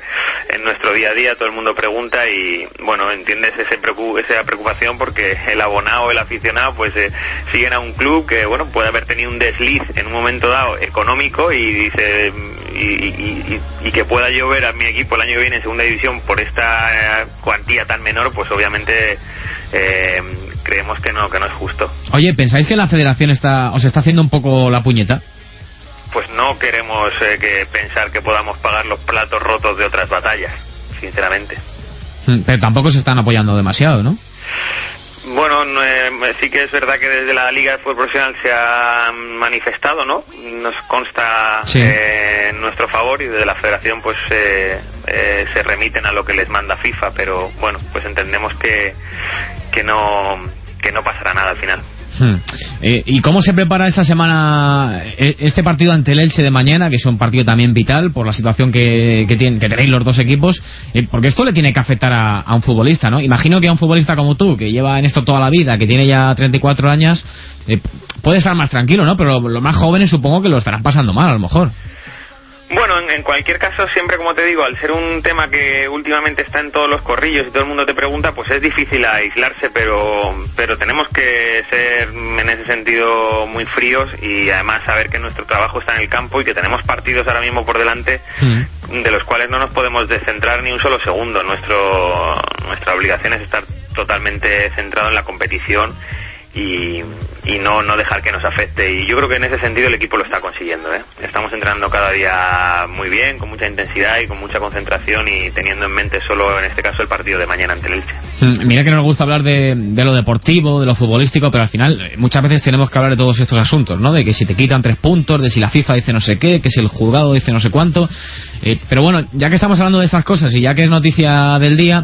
en nuestro día a día, todo el mundo pregunta y, bueno, entiendes ese preocup esa preocupación porque el abonado, el aficionado, pues eh, siguen a un club que, bueno, puede haber tenido un desliz en un momento dado económico y dice... Y, y, y, y que pueda yo ver a mi equipo el año que viene en segunda división por esta cuantía tan menor, pues obviamente eh, creemos que no que no es justo. Oye, ¿pensáis que la Federación está os está haciendo un poco la puñeta? Pues no queremos eh, que pensar que podamos pagar los platos rotos de otras batallas, sinceramente. Pero tampoco se están apoyando demasiado, ¿no? Bueno, eh, sí que es verdad que desde la Liga de Fútbol Profesional se ha manifestado, ¿no? Nos consta sí. eh, en nuestro favor y desde la Federación pues eh, eh, se remiten a lo que les manda FIFA, pero bueno, pues entendemos que que no que no pasará nada al final. Hmm. Eh, ¿Y cómo se prepara esta semana este partido ante el Elche de mañana, que es un partido también vital por la situación que, que, tienen, que tenéis los dos equipos? Eh, porque esto le tiene que afectar a, a un futbolista, ¿no? Imagino que a un futbolista como tú, que lleva en esto toda la vida, que tiene ya treinta y cuatro años, eh, puede estar más tranquilo, ¿no? Pero los más jóvenes supongo que lo estarán pasando mal, a lo mejor. Bueno, en, en cualquier caso, siempre, como te digo, al ser un tema que últimamente está en todos los corrillos y todo el mundo te pregunta, pues es difícil aislarse, pero pero tenemos que ser en ese sentido muy fríos y además saber que nuestro trabajo está en el campo y que tenemos partidos ahora mismo por delante mm. de los cuales no nos podemos descentrar ni un solo segundo. Nuestro nuestra obligación es estar totalmente centrado en la competición y, y no no dejar que nos afecte, y yo creo que en ese sentido el equipo lo está consiguiendo, ¿eh? Estamos entrenando cada día muy bien, con mucha intensidad y con mucha concentración, y teniendo en mente solo en este caso el partido de mañana ante el Elche. Mm, mira que nos gusta hablar de, de lo deportivo, de lo futbolístico, pero al final eh, muchas veces tenemos que hablar de todos estos asuntos, ¿no? De que si te quitan tres puntos, de si la FIFA dice no sé qué, que si el juzgado dice no sé cuánto, eh, pero bueno, ya que estamos hablando de estas cosas y ya que es noticia del día,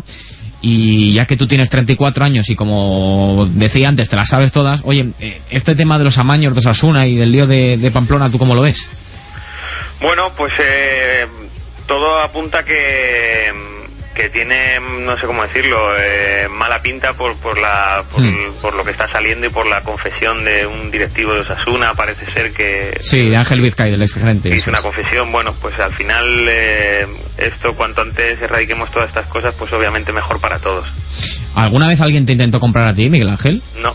y ya que tú tienes treinta y cuatro años y como decía antes te las sabes todas, oye, este tema de los amaños de Osasuna y del lío de, de Pamplona, ¿tú cómo lo ves? Bueno, pues eh, todo apunta que que tiene, no sé cómo decirlo, eh, mala pinta por por la por, mm. por lo que está saliendo y por la confesión de un directivo de Osasuna. Parece ser que... Sí, de Ángel Vizcay, del exgerente. Hizo una confesión. Bueno, pues al final eh, esto, cuanto antes erradiquemos todas estas cosas, pues obviamente mejor para todos. ¿Alguna vez alguien te intentó comprar a ti, Miguel Ángel? No.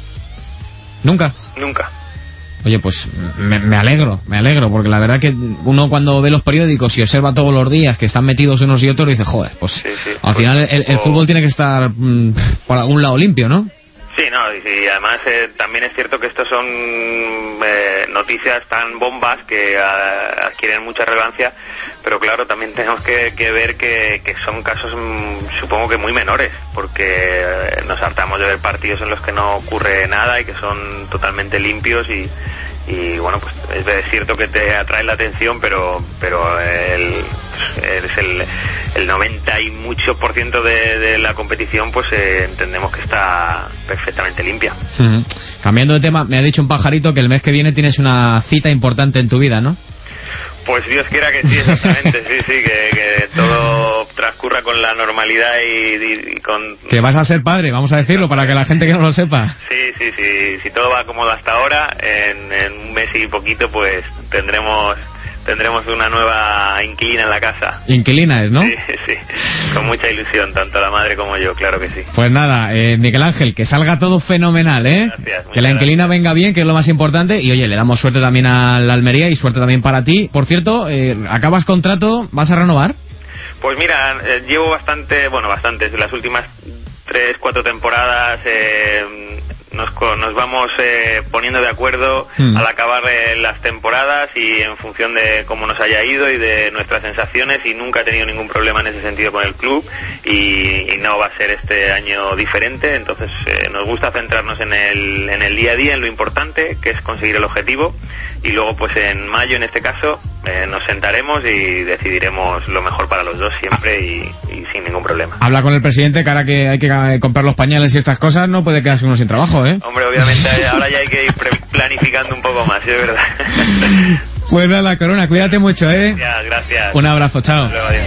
¿Nunca? Nunca. Oye, pues me, me alegro, me alegro, porque la verdad que uno cuando ve los periódicos y observa todos los días que están metidos unos y otros, dice, joder, pues sí, sí, al pues, final el, el fútbol tiene que estar mmm, por algún lado limpio, ¿no? Sí, no, y, y además eh, también es cierto que estos son eh, noticias tan bombas que a, adquieren mucha relevancia, pero claro, también tenemos que, que ver que, que son casos mmm, supongo que muy menores, porque eh, nos hartamos de ver partidos en los que no ocurre nada y que son totalmente limpios, y y bueno, pues es cierto que te atrae la atención, pero pero el, es el, el noventa y mucho por ciento de, de la competición, pues eh, entendemos que está perfectamente limpia. Uh-huh. Cambiando de tema, me ha dicho un pajarito que el mes que viene tienes una cita importante en tu vida, ¿no? Pues Dios quiera que sí, exactamente, sí, sí, que, que todo transcurra con la normalidad y, y, y con... Que vas a ser padre, vamos a decirlo, para que la gente que no lo sepa. Sí, sí, sí, si todo va cómodo hasta ahora, en, en un mes y poquito, pues tendremos tendremos una nueva inquilina en la casa. Inquilina es, ¿no? Sí, sí, con mucha ilusión, tanto la madre como yo, claro que sí. Pues nada, eh, Miguel Ángel, que salga todo fenomenal, ¿eh? Gracias. Que la inquilina gracias. venga bien, que es lo más importante, y oye, le damos suerte también a la Almería y suerte también para ti. Por cierto, eh, acabas contrato, ¿vas a renovar? Pues mira, eh, llevo bastante, bueno, bastantes, las últimas tres, cuatro temporadas eh, nos, nos vamos eh, poniendo de acuerdo mm. al acabar eh, las temporadas y en función de cómo nos haya ido y de nuestras sensaciones, y nunca he tenido ningún problema en ese sentido con el club, y, y no va a ser este año diferente. Entonces eh, nos gusta centrarnos en el, en el día a día, en lo importante, que es conseguir el objetivo, y luego pues en mayo en este caso eh, nos sentaremos y decidiremos lo mejor para los dos siempre, y, y sin ningún problema. Habla con el presidente, que ahora que hay que comprar los pañales y estas cosas, no puede quedarse uno sin trabajo, ¿eh? Hombre, obviamente ahora ya hay que ir planificando un poco más, ¿sí? Es verdad. Pues nada, Corona, cuídate mucho, ¿eh? Gracias, gracias. Un abrazo, chao. Luego, adiós.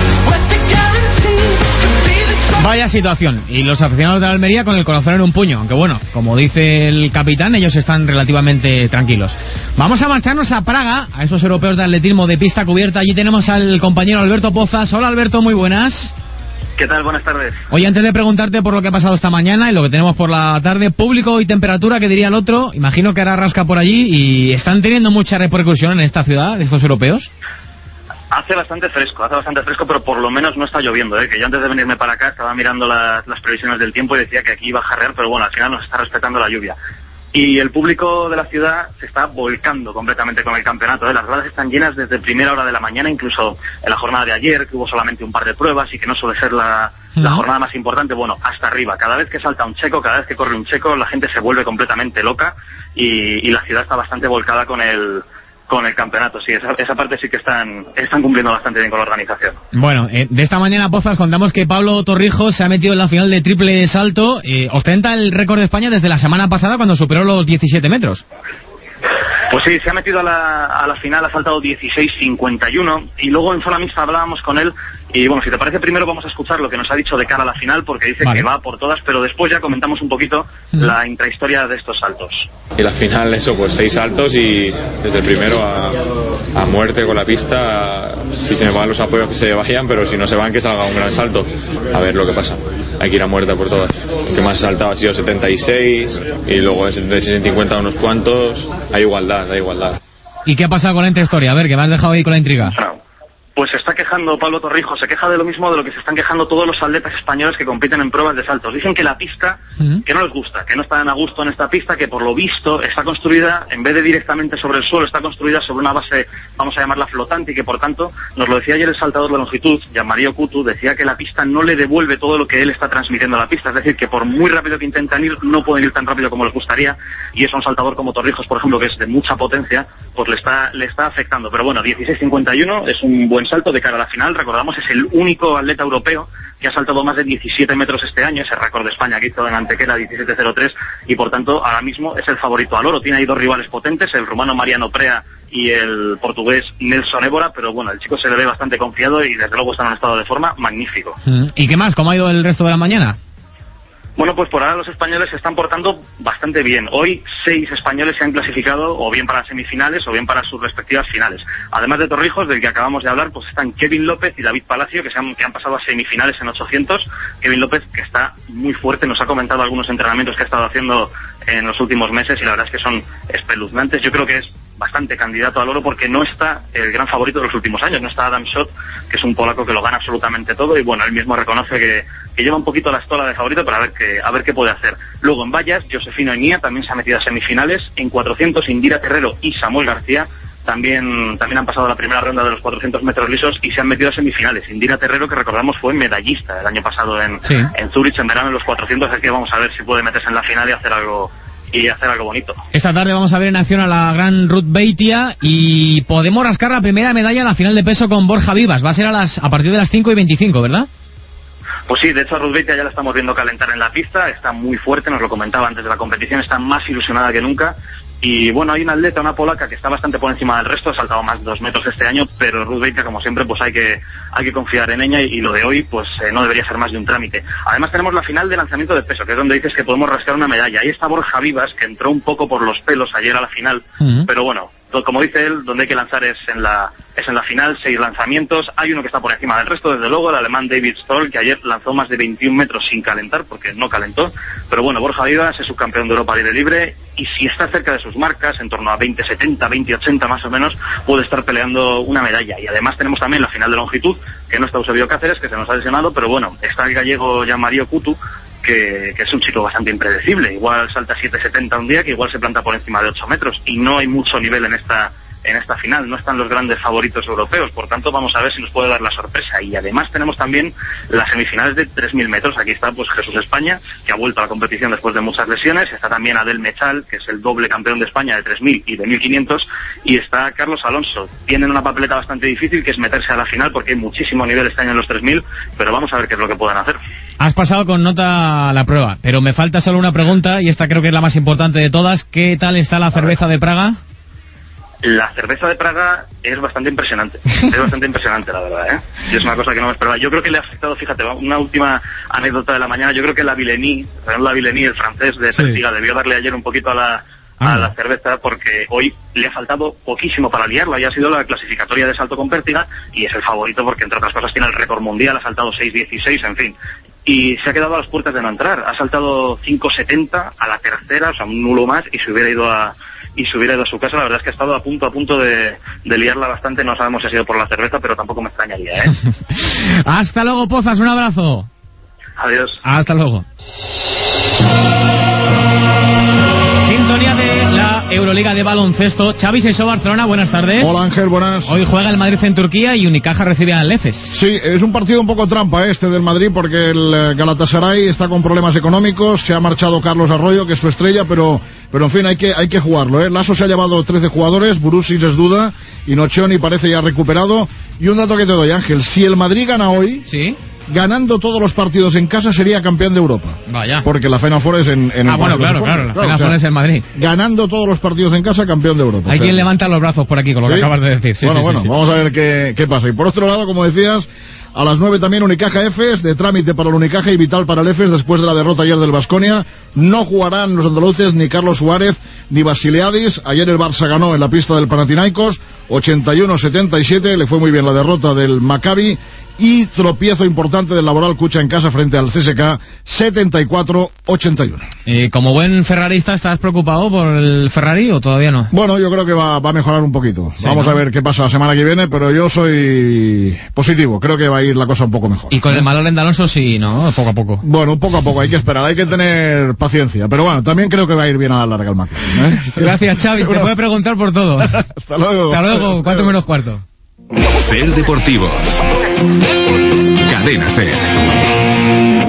Vaya situación, y los aficionados de la Almería con el corazón en un puño, aunque bueno, como dice el capitán, ellos están relativamente tranquilos. Vamos a marcharnos a Praga, a esos europeos de atletismo de pista cubierta. Allí tenemos al compañero Alberto Pozas. Hola Alberto, muy buenas. ¿Qué tal? Buenas tardes. Oye, antes de preguntarte por lo que ha pasado esta mañana y lo que tenemos por la tarde, público y temperatura, que diría el otro, imagino que hará rasca por allí, y ¿están teniendo mucha repercusión en esta ciudad, estos europeos? Hace bastante fresco, hace bastante fresco, pero por lo menos no está lloviendo, ¿eh? Que yo antes de venirme para acá estaba mirando las, las previsiones del tiempo y decía que aquí iba a jarrear, pero bueno, al final nos está respetando la lluvia. Y el público de la ciudad se está volcando completamente con el campeonato, ¿eh? Las gradas están llenas desde primera hora de la mañana, incluso en la jornada de ayer, que hubo solamente un par de pruebas y que no suele ser la, la jornada más importante, bueno, hasta arriba. Cada vez que salta un checo, cada vez que corre un checo, la gente se vuelve completamente loca, y, y la ciudad está bastante volcada con el... con el campeonato, sí, esa, esa parte sí que están están cumpliendo bastante bien con la organización. Bueno, eh, de esta mañana, Pozas, contamos que Pablo Torrijos se ha metido en la final de triple salto, eh, ostenta el récord de España desde la semana pasada, cuando superó los diecisiete metros. Pues sí, se ha metido a la, a la final, ha saltado dieciséis cincuenta y uno, y luego en zona mixta hablábamos con él, y bueno, si te parece, primero vamos a escuchar lo que nos ha dicho de cara a la final, porque dice vale. que va por todas, pero después ya comentamos un poquito uh-huh. la intrahistoria de estos saltos. Y la final, eso, pues seis saltos, y desde el primero a, a muerte con la pista. Si se me van los apoyos, que se vayan, pero si no se van, que salga un gran salto. A ver lo que pasa, hay que ir a muerte por todas. El que más he saltado ha sido setenta y seis, y luego de setenta y seis en cincuenta unos cuantos. Hay igualdad, hay igualdad. ¿Y qué ha pasado con la intrahistoria? A ver, que me has dejado ahí con la intriga. No. Pues se está quejando Pablo Torrijos, se queja de lo mismo de lo que se están quejando todos los atletas españoles que compiten en pruebas de saltos. Dicen que la pista, uh-huh. que no les gusta, que no están a gusto en esta pista, que por lo visto está construida, en vez de directamente sobre el suelo, está construida sobre una base, vamos a llamarla flotante, y que por tanto, nos lo decía ayer el saltador de longitud, Gianmario Coutu, decía que la pista no le devuelve todo lo que él está transmitiendo a la pista, es decir, que por muy rápido que intentan ir, no pueden ir tan rápido como les gustaría, y eso a un saltador como Torrijos, por ejemplo, que es de mucha potencia, pues le está, le está afectando. Pero bueno, dieciséis cincuenta y uno es un buen salto de cara a la final. Recordamos, es el único atleta europeo que ha saltado más de diecisiete metros este año, ese récord de España que hizo en Antequera, diecisiete cero tres, y por tanto ahora mismo es el favorito al oro. Tiene ahí dos rivales potentes, el rumano Mariano Prea y el portugués Nelson Évora, pero bueno, el chico se le ve bastante confiado y desde luego está en un estado de forma magnífico. ¿Y qué más? ¿Cómo ha ido el resto de la mañana? Bueno, pues por ahora los españoles se están portando bastante bien. Hoy seis españoles se han clasificado o bien para semifinales o bien para sus respectivas finales. Además de Torrijos, del que acabamos de hablar, pues están Kevin López y David Palacio, que, se han, que han pasado a semifinales en ochocientos. Kevin López, que está muy fuerte, nos ha comentado algunos entrenamientos que ha estado haciendo en los últimos meses y la verdad es que son espeluznantes. Yo creo que es bastante candidato al oro porque no está el gran favorito de los últimos años, no está Adam Schott, que es un polaco que lo gana absolutamente todo, y bueno, él mismo reconoce que, que lleva un poquito la estola de favorito, pero a ver qué, a ver qué puede hacer. Luego en vallas, Josefino Eñía también se ha metido a semifinales, en cuatrocientos Indira Terrero y Samuel García también también han pasado la primera ronda de los cuatrocientos metros lisos y se han metido a semifinales. Indira Terrero, que recordamos fue medallista el año pasado en, sí. en Zurich en verano en los cuatrocientos, así que vamos a ver si puede meterse en la final y hacer algo y hacer algo bonito. Esta tarde vamos a ver en acción a la gran Ruth Beitia y podemos rascar la primera medalla en la final de peso con Borja Vivas. Va a ser a las a partir de las cinco y veinticinco, ¿verdad? Pues sí, de hecho a Ruth Beitia ya la estamos viendo calentar en la pista, está muy fuerte, nos lo comentaba antes de la competición, está más ilusionada que nunca. Y bueno, hay una atleta, una polaca, que está bastante por encima del resto, ha saltado más de dos metros este año, pero Ruth Beitia, como siempre, pues hay que hay que confiar en ella, y, y lo de hoy, pues eh, no debería ser más de un trámite. Además tenemos la final de lanzamiento de peso, que es donde dices que podemos rascar una medalla. Ahí está Borja Vivas, que entró un poco por los pelos ayer a la final, uh-huh. pero bueno, como dice él, donde hay que lanzar es en la es en la final, seis lanzamientos. Hay uno que está por encima del resto, desde luego, el alemán David Stoll, que ayer lanzó más de veintiún metros sin calentar, porque no calentó. Pero bueno, Borja Vivas es subcampeón de Europa aire libre, y si está cerca de sus marcas, en torno a veinte setenta, veinte ochenta más o menos, puede estar peleando una medalla. Y además tenemos también la final de longitud, que no está Eusebio Cáceres, que se nos ha lesionado, pero bueno, está el gallego Gianmario Coutu, Que, que es un chico bastante impredecible. Igual salta siete setenta un día, que igual se planta por encima de ocho metros, y no hay mucho nivel en esta en esta final, no están los grandes favoritos europeos, por tanto vamos a ver si nos puede dar la sorpresa. Y además tenemos también las semifinales de tres mil metros, aquí está pues Jesús España, que ha vuelto a la competición después de muchas lesiones, está también Adel Mechal, que es el doble campeón de España de tres mil y de mil quinientos, y está Carlos Alonso. Tienen una papeleta bastante difícil, que es meterse a la final, porque hay muchísimo nivel este año en los tres mil, pero vamos a ver qué es lo que pueden hacer. Has pasado con nota la prueba, pero me falta solo una pregunta, y esta creo que es la más importante de todas. ¿Qué tal está la cerveza de Praga? La cerveza de Praga es bastante impresionante, es bastante impresionante la verdad, ¿eh? Y es una cosa que no me esperaba. Yo creo que le ha afectado, fíjate, una última anécdota de la mañana, yo creo que la Villeny, la Villeny, el francés de Pertiga, sí. debió darle ayer un poquito a la a la cerveza, porque hoy le ha faltado poquísimo para liarlo. Ya ha sido la clasificatoria de salto con Pértiga y es el favorito porque, entre otras cosas, tiene el récord mundial, ha saltado seis dieciséis, en fin. Y se ha quedado a las puertas de no entrar. Ha saltado cinco setenta a la tercera, o sea, un nulo más, y se hubiera ido a y se hubiera ido a su casa. La verdad es que ha estado a punto a punto de, de liarla bastante. No sabemos si ha sido por la cerveza, pero tampoco me extrañaría, ¿eh? Hasta luego, Pozas, un abrazo. Adiós. Hasta luego. Sintonía de la Euroliga de baloncesto. Xavi Seixó, Barcelona, buenas tardes. Hola Ángel, buenas. Hoy juega el Madrid en Turquía y Unicaja recibe al Efes. Sí, es un partido un poco trampa este del Madrid, porque el Galatasaray está con problemas económicos. Se ha marchado Carlos Arroyo, que es su estrella, pero pero en fin, hay que hay que jugarlo, ¿eh? Lasso se ha llevado trece jugadores, Burusis es duda y Nocioni parece ya recuperado. Y un dato que te doy, Ángel, si el Madrid gana hoy, ¿sí?, ganando todos los partidos en casa sería campeón de Europa. Vaya. Porque la Final Four es en, en ah, el bueno, claro, claro, la claro, Final Four o sea, es en Madrid. Ganando todos los partidos en casa, campeón de Europa. Hay o sea, quien levanta los brazos por aquí con lo ¿sí? que acabas de decir. Sí, bueno, sí, bueno, sí, sí. vamos a ver qué, qué pasa. Y por otro lado, como decías, a las nueve también Unicaja Efes, de trámite para el Unicaja y vital para el Efes después de la derrota ayer del Baskonia. No jugarán los andaluces ni Carlos Suárez ni Vasiliadis. Ayer el Barça ganó en la pista del Panathinaikos ochenta y uno setenta y siete, le fue muy bien la derrota del Maccabi. Y tropiezo importante del Laboral Cucha en casa frente al C S K setenta y cuatro ochenta y uno. Eh, como buen ferrarista, ¿estás preocupado por el Ferrari o todavía no? Bueno, yo creo que va, va a mejorar un poquito. Sí, Vamos ¿no? a ver qué pasa la semana que viene, pero yo soy positivo. Creo que va a ir la cosa un poco mejor. Y con ¿eh? el McLaren de Alonso sí, ¿no? Poco a poco. Bueno, poco a poco, hay que esperar, hay que tener paciencia. Pero bueno, también creo que va a ir bien a la larga el McLaren, ¿eh? Gracias, Xavi, te puede preguntar por todo. Hasta luego. Hasta luego, cuatro menos cuarto. Ser Deportivos. Cadena Ser.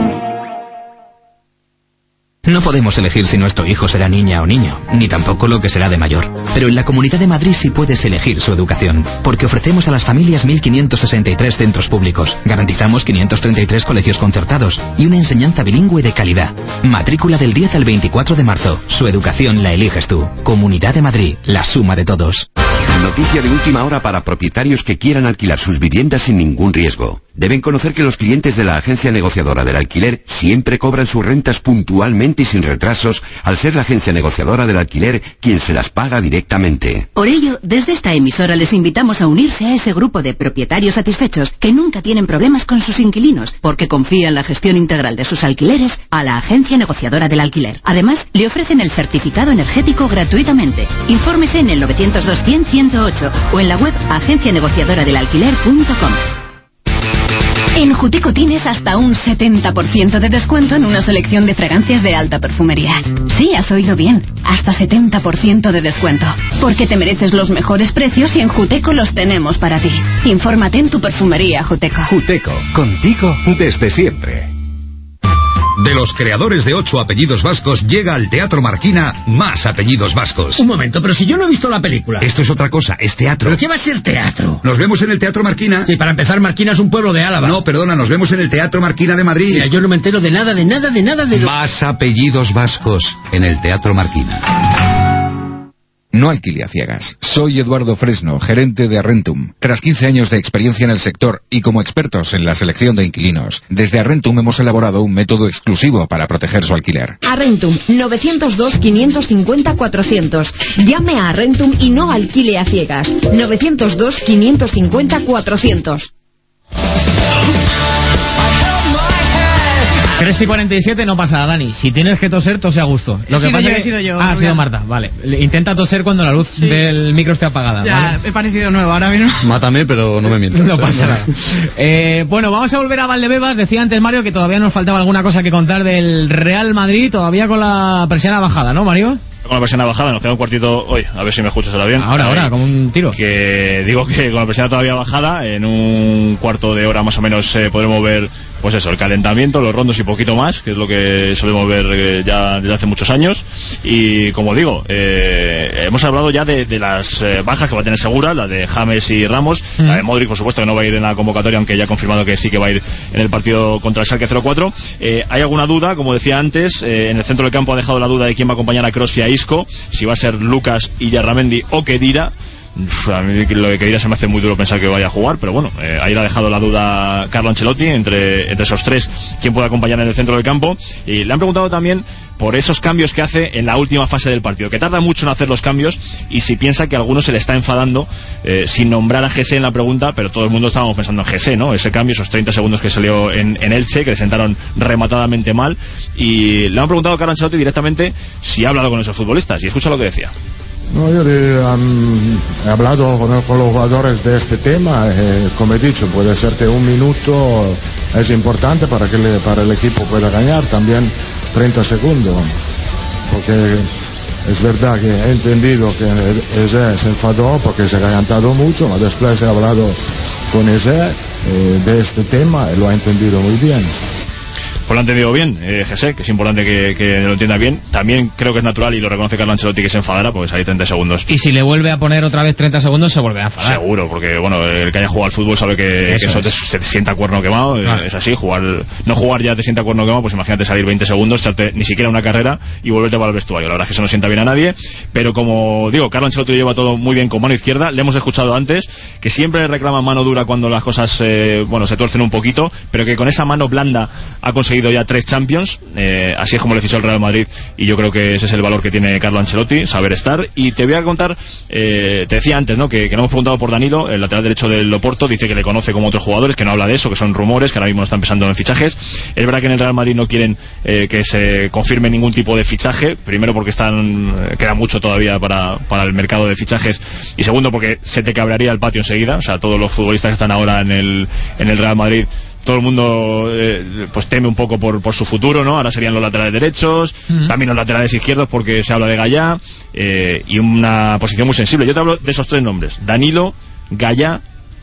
No podemos elegir si nuestro hijo será niña o niño, ni tampoco lo que será de mayor. Pero en la Comunidad de Madrid sí puedes elegir su educación, porque ofrecemos a las familias mil quinientos sesenta y tres centros públicos, garantizamos quinientos treinta y tres colegios concertados y una enseñanza bilingüe de calidad. Matrícula del diez al veinticuatro de marzo. Su educación la eliges tú. Comunidad de Madrid, la suma de todos. Noticia de última hora para propietarios que quieran alquilar sus viviendas sin ningún riesgo. Deben conocer que los clientes de la agencia negociadora del alquiler siempre cobran sus rentas puntualmente y sin retrasos, al ser la agencia negociadora del alquiler quien se las paga directamente. Por ello, desde esta emisora les invitamos a unirse a ese grupo de propietarios satisfechos que nunca tienen problemas con sus inquilinos, porque confían la gestión integral de sus alquileres a la agencia negociadora del alquiler. Además, le ofrecen el certificado energético gratuitamente. Infórmese en el novecientos dos cien ciento ocho o en la web agencia negociadora del alquiler punto com. En Juteco tienes hasta un setenta por ciento de descuento en una selección de fragancias de alta perfumería. Sí, has oído bien, hasta setenta por ciento de descuento. Porque te mereces los mejores precios y en Juteco los tenemos para ti. Infórmate en tu perfumería Juteco. Juteco, contigo desde siempre. De los creadores de ocho apellidos vascos llega al Teatro Marquina más apellidos vascos. Un momento, pero si yo no he visto la película. Esto es otra cosa, es teatro. ¿Pero qué va a ser teatro? Nos vemos en el Teatro Marquina. Sí, para empezar, Marquina es un pueblo de Álava. No, perdona, nos vemos en el Teatro Marquina de Madrid. Mira, yo no me entero de nada, de nada, de nada de lo... Más apellidos vascos en el Teatro Marquina. No alquile a ciegas. Soy Eduardo Fresno, gerente de Arrentum. Tras quince años de experiencia en el sector y como expertos en la selección de inquilinos, desde Arrentum hemos elaborado un método exclusivo para proteger su alquiler. Arrentum, novecientos dos, quinientos cincuenta, cuatrocientos. Llame a Arrentum y no alquile a ciegas. novecientos dos, quinientos cincuenta, cuatrocientos. tres y cuarenta y siete, no pasa nada, Dani. Si tienes que toser, tose a gusto. Lo que pasa yo, que... he sido yo. Ah, ha sido Marta, vale. Intenta toser cuando la luz sí. del micro esté apagada. Ya, ¿vale? He parecido nuevo ahora mismo. Mátame, pero no me mientas. No pasa nada. Eh, bueno, vamos a volver a Valdebebas. Decía antes Mario que todavía nos faltaba alguna cosa que contar del Real Madrid, todavía con la persiana bajada, ¿no, Mario? Con la persiana bajada, nos queda un cuartito hoy, a ver si me escuchas ahora bien. Ahora, ahora, como un tiro. Que digo que con la persiana todavía bajada, en un cuarto de hora más o menos eh, podremos ver, pues eso, el calentamiento, los rondos y poquito más, que es lo que solemos ver eh, ya desde hace muchos años. Y como digo, eh, hemos hablado ya de, de las eh, bajas que va a tener seguras, la de James y Ramos, mm. la de Modric, por supuesto, que no va a ir en la convocatoria, aunque ya ha confirmado que sí que va a ir en el partido contra el Schalke cero cuatro. Eh, hay alguna duda, como decía antes, eh, en el centro del campo ha dejado la duda de quién va a acompañar a Kroos y a Isco, si va a ser Lucas y Yarramendi o Kedira. A mí lo de Kedira se me hace muy duro pensar que vaya a jugar, pero bueno, eh, ahí le ha dejado la duda Carlo Ancelotti entre, entre esos tres quién puede acompañar en el centro del campo. Y le han preguntado también por esos cambios que hace en la última fase del partido, que tarda mucho en hacer los cambios, y si piensa que a alguno se le está enfadando, eh, sin nombrar a Jesse en la pregunta, pero todo el mundo estábamos pensando en Jesse, ¿no? Ese cambio, esos treinta segundos que salió en, en Elche, que le sentaron rematadamente mal, y le han preguntado a Carlo Ancelotti directamente si ha hablado con esos futbolistas, y escucha lo que decía. No, yo he, um, he hablado con, con los jugadores de este tema, eh, como he dicho, puede ser que un minuto es importante para que le, para el equipo pueda ganar, también treinta segundos, porque es verdad que he entendido que Eze se enfadó porque se ha cantado mucho, pero después he hablado con Eze eh, de este tema y lo ha entendido muy bien. Pues lo ha entendido bien, eh, Jesse, que es importante que, que lo entienda bien. También creo que es natural, y lo reconoce Carlo Ancelotti, que se enfadará porque sale treinta segundos. Y si le vuelve a poner otra vez treinta segundos, se volverá a enfadar. Seguro, porque bueno, el que haya jugado al fútbol sabe que eso, que eso es. te, te sienta cuerno quemado. Vale. Es así, jugar no jugar ya te sienta cuerno quemado, pues imagínate salir veinte segundos, echarte ni siquiera una carrera y volverte para el vestuario. La verdad es que eso no sienta bien a nadie, pero como digo, Carlo Ancelotti lo lleva todo muy bien con mano izquierda. Le hemos escuchado antes que siempre reclama mano dura cuando las cosas eh, bueno se tuercen un poquito, pero que con esa mano blanda ha conseguido conseguido ya tres Champions, eh, así es como le fichó el Real Madrid, y yo creo que ese es el valor que tiene Carlo Ancelotti, saber estar. Y te voy a contar, eh, te decía antes, ¿no?, que, que no hemos preguntado por Danilo, el lateral derecho del Oporto, dice que le conoce como otros jugadores, que no habla de eso, que son rumores, que ahora mismo no están pensando en fichajes. Es verdad que en el Real Madrid no quieren eh, que se confirme ningún tipo de fichaje, primero porque están eh, queda mucho todavía para, para el mercado de fichajes, y segundo porque se te cabrearía el patio enseguida. O sea, todos los futbolistas que están ahora en el, en el Real Madrid, todo el mundo eh, pues teme un poco por, por su futuro, ¿no? Ahora serían los laterales derechos, uh-huh. también los laterales izquierdos, porque se habla de Gallá, eh, y una posición muy sensible. Yo te hablo de esos tres nombres: Danilo, Gallá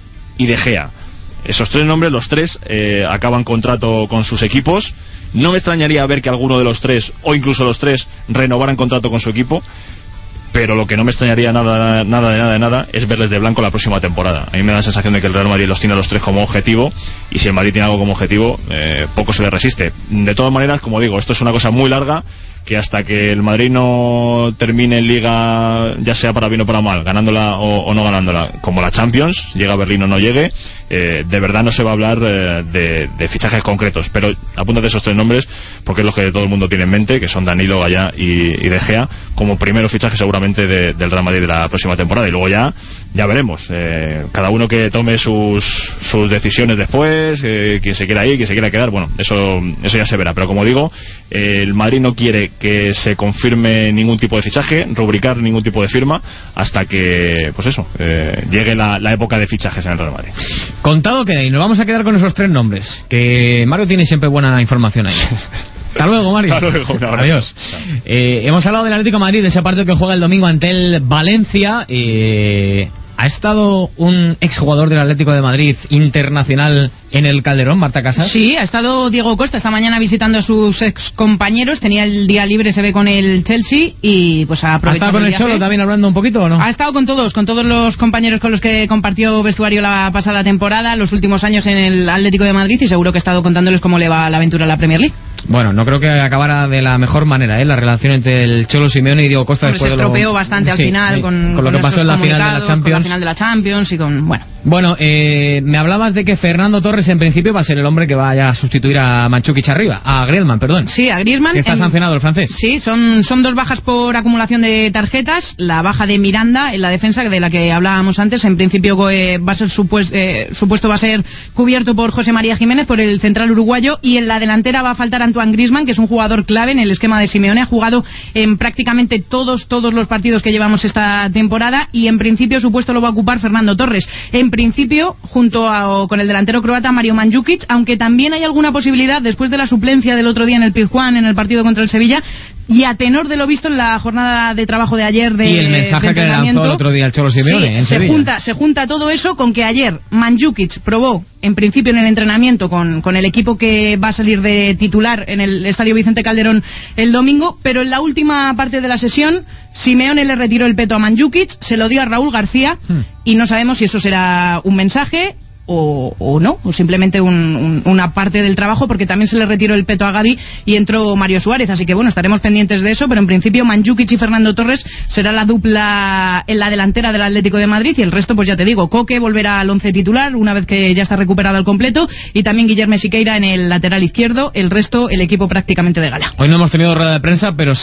y De Gea. Esos tres nombres, los tres, eh, acaban contrato con sus equipos. No me extrañaría ver que alguno de los tres, o incluso los tres, renovaran contrato con su equipo. Pero lo que no me extrañaría nada, nada de nada de nada es verles de blanco la próxima temporada. A mí me da la sensación de que el Real Madrid los tiene a los tres como objetivo, y si el Madrid tiene algo como objetivo, eh, poco se le resiste. De todas maneras, como digo, esto es una cosa muy larga, que hasta que el Madrid no termine en Liga, ya sea para bien o para mal, ganándola o, o no ganándola, como la Champions, llega a Berlín o no llegue, eh, de verdad no se va a hablar eh, de, de fichajes concretos. Pero apúntate esos tres nombres, porque es lo que todo el mundo tiene en mente, que son Danilo, Gallá y, y De Gea, como primeros fichajes seguramente de, del Real Madrid de la próxima temporada. Y luego ya ya veremos, eh, cada uno que tome sus sus decisiones después, eh, quien se quiera ir, quien se quiera quedar, bueno, eso eso ya se verá. Pero como digo, eh, el Madrid no quiere que se confirme ningún tipo de fichaje, rubricar ningún tipo de firma, hasta que, pues eso, eh, llegue la, la época de fichajes en el Real Madrid. Contado queda, y nos vamos a quedar con esos tres nombres, que Mario tiene siempre buena información ahí. Hasta luego, Mario. Hasta luego, adiós. Eh, hemos hablado del Atlético de Madrid, de ese partido que juega el domingo ante el Valencia. Eh, ¿Ha estado un exjugador del Atlético de Madrid internacional en el Calderón, Marta Casas? Sí, ha estado Diego Costa esta mañana visitando a sus ex compañeros. Tenía el día libre, se ve, con el Chelsea, y pues ha aprovechado. ¿Ha estado con el, el Cholo también hablando un poquito o no? Ha estado con todos, con todos los compañeros con los que compartió vestuario la pasada temporada, los últimos años en el Atlético de Madrid, y seguro que ha estado contándoles cómo le va la aventura en la Premier League. Bueno, no creo que acabara de la mejor manera, ¿eh?, la relación entre el Cholo Simeone y Diego Costa. Hombre, después se estropeó de lo... bastante al sí, final sí, con, con lo con que pasó en la final de la Champions. Con la final de la Champions y con... Bueno, bueno eh, me hablabas de que Fernando Torres en principio va a ser el hombre que vaya a sustituir a Mandžukić arriba, a Griezmann, perdón. Sí, a Griezmann. ¿Está en... sancionado el francés? Sí, son, son dos bajas por acumulación de tarjetas. La baja de Miranda en la defensa, de la que hablábamos antes, en principio eh, va a ser supuesto, eh, supuesto va a ser cubierto por José María Jiménez, por el central uruguayo, y en la delantera va a faltar Antoine Griezmann, que es un jugador clave en el esquema de Simeone. Ha jugado en prácticamente todos todos los partidos que llevamos esta temporada, y en principio su puesto lo va a ocupar Fernando Torres, en principio junto a, con el delantero croata Mario Mandžukić, aunque también hay alguna posibilidad, después de la suplencia del otro día en el Pizjuán en el partido contra el Sevilla, y a tenor de lo visto en la jornada de trabajo de ayer de, y el mensaje que le lanzó el otro día el Cholo Simeone, sí, en se Sevilla. junta, se junta todo eso con que ayer Mandžukić probó en principio en el entrenamiento con, con el equipo que va a salir de titular en el Estadio Vicente Calderón el domingo, pero en la última parte de la sesión Simeone le retiró el peto a Mandžukić, se lo dio a Raúl García, hmm. y no sabemos si eso será un mensaje O, o no, o simplemente un, un, una parte del trabajo, porque también se le retiró el peto a Gavi y entró Mario Suárez, así que bueno, estaremos pendientes de eso, pero en principio Mandžukić y Fernando Torres será la dupla en la delantera del Atlético de Madrid, y el resto, pues ya te digo, Coque volverá al once titular una vez que ya está recuperado al completo, y también Guillermo Siqueira en el lateral izquierdo, el resto el equipo prácticamente de gala. Hoy no hemos tenido rueda de prensa, pero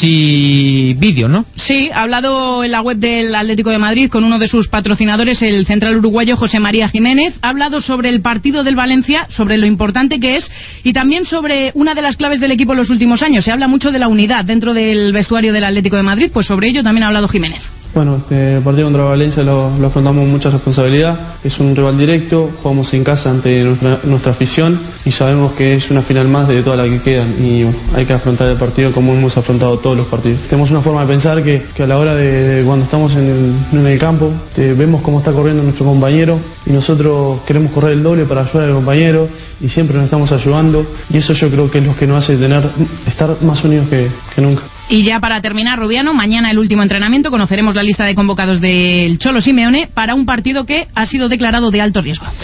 sí vídeo, ¿no? Sí, ha hablado en la web del Atlético de Madrid con uno de sus patrocinadores, el central uruguayo José María Jiménez. Ha hablado sobre el partido del Valencia, sobre lo importante que es, y también sobre una de las claves del equipo en los últimos años. Se habla mucho de la unidad dentro del vestuario del Atlético de Madrid, pues sobre ello también ha hablado Jiménez. Bueno, este partido contra Valencia lo, lo afrontamos con mucha responsabilidad. Es un rival directo, jugamos en casa ante nuestra, nuestra afición, y sabemos que es una final más de todas las que quedan, y hay que afrontar el partido como hemos afrontado todos los partidos. Tenemos una forma de pensar que, que a la hora de, de cuando estamos en el, en el campo, eh, vemos cómo está corriendo nuestro compañero, y nosotros queremos correr el doble para ayudar al compañero, y siempre nos estamos ayudando, y eso yo creo que es lo que nos hace tener, estar más unidos que, que nunca. Y ya para terminar, Rubiano, mañana el último entrenamiento, conoceremos la lista de convocados del Cholo Simeone para un partido que ha sido declarado de alto riesgo.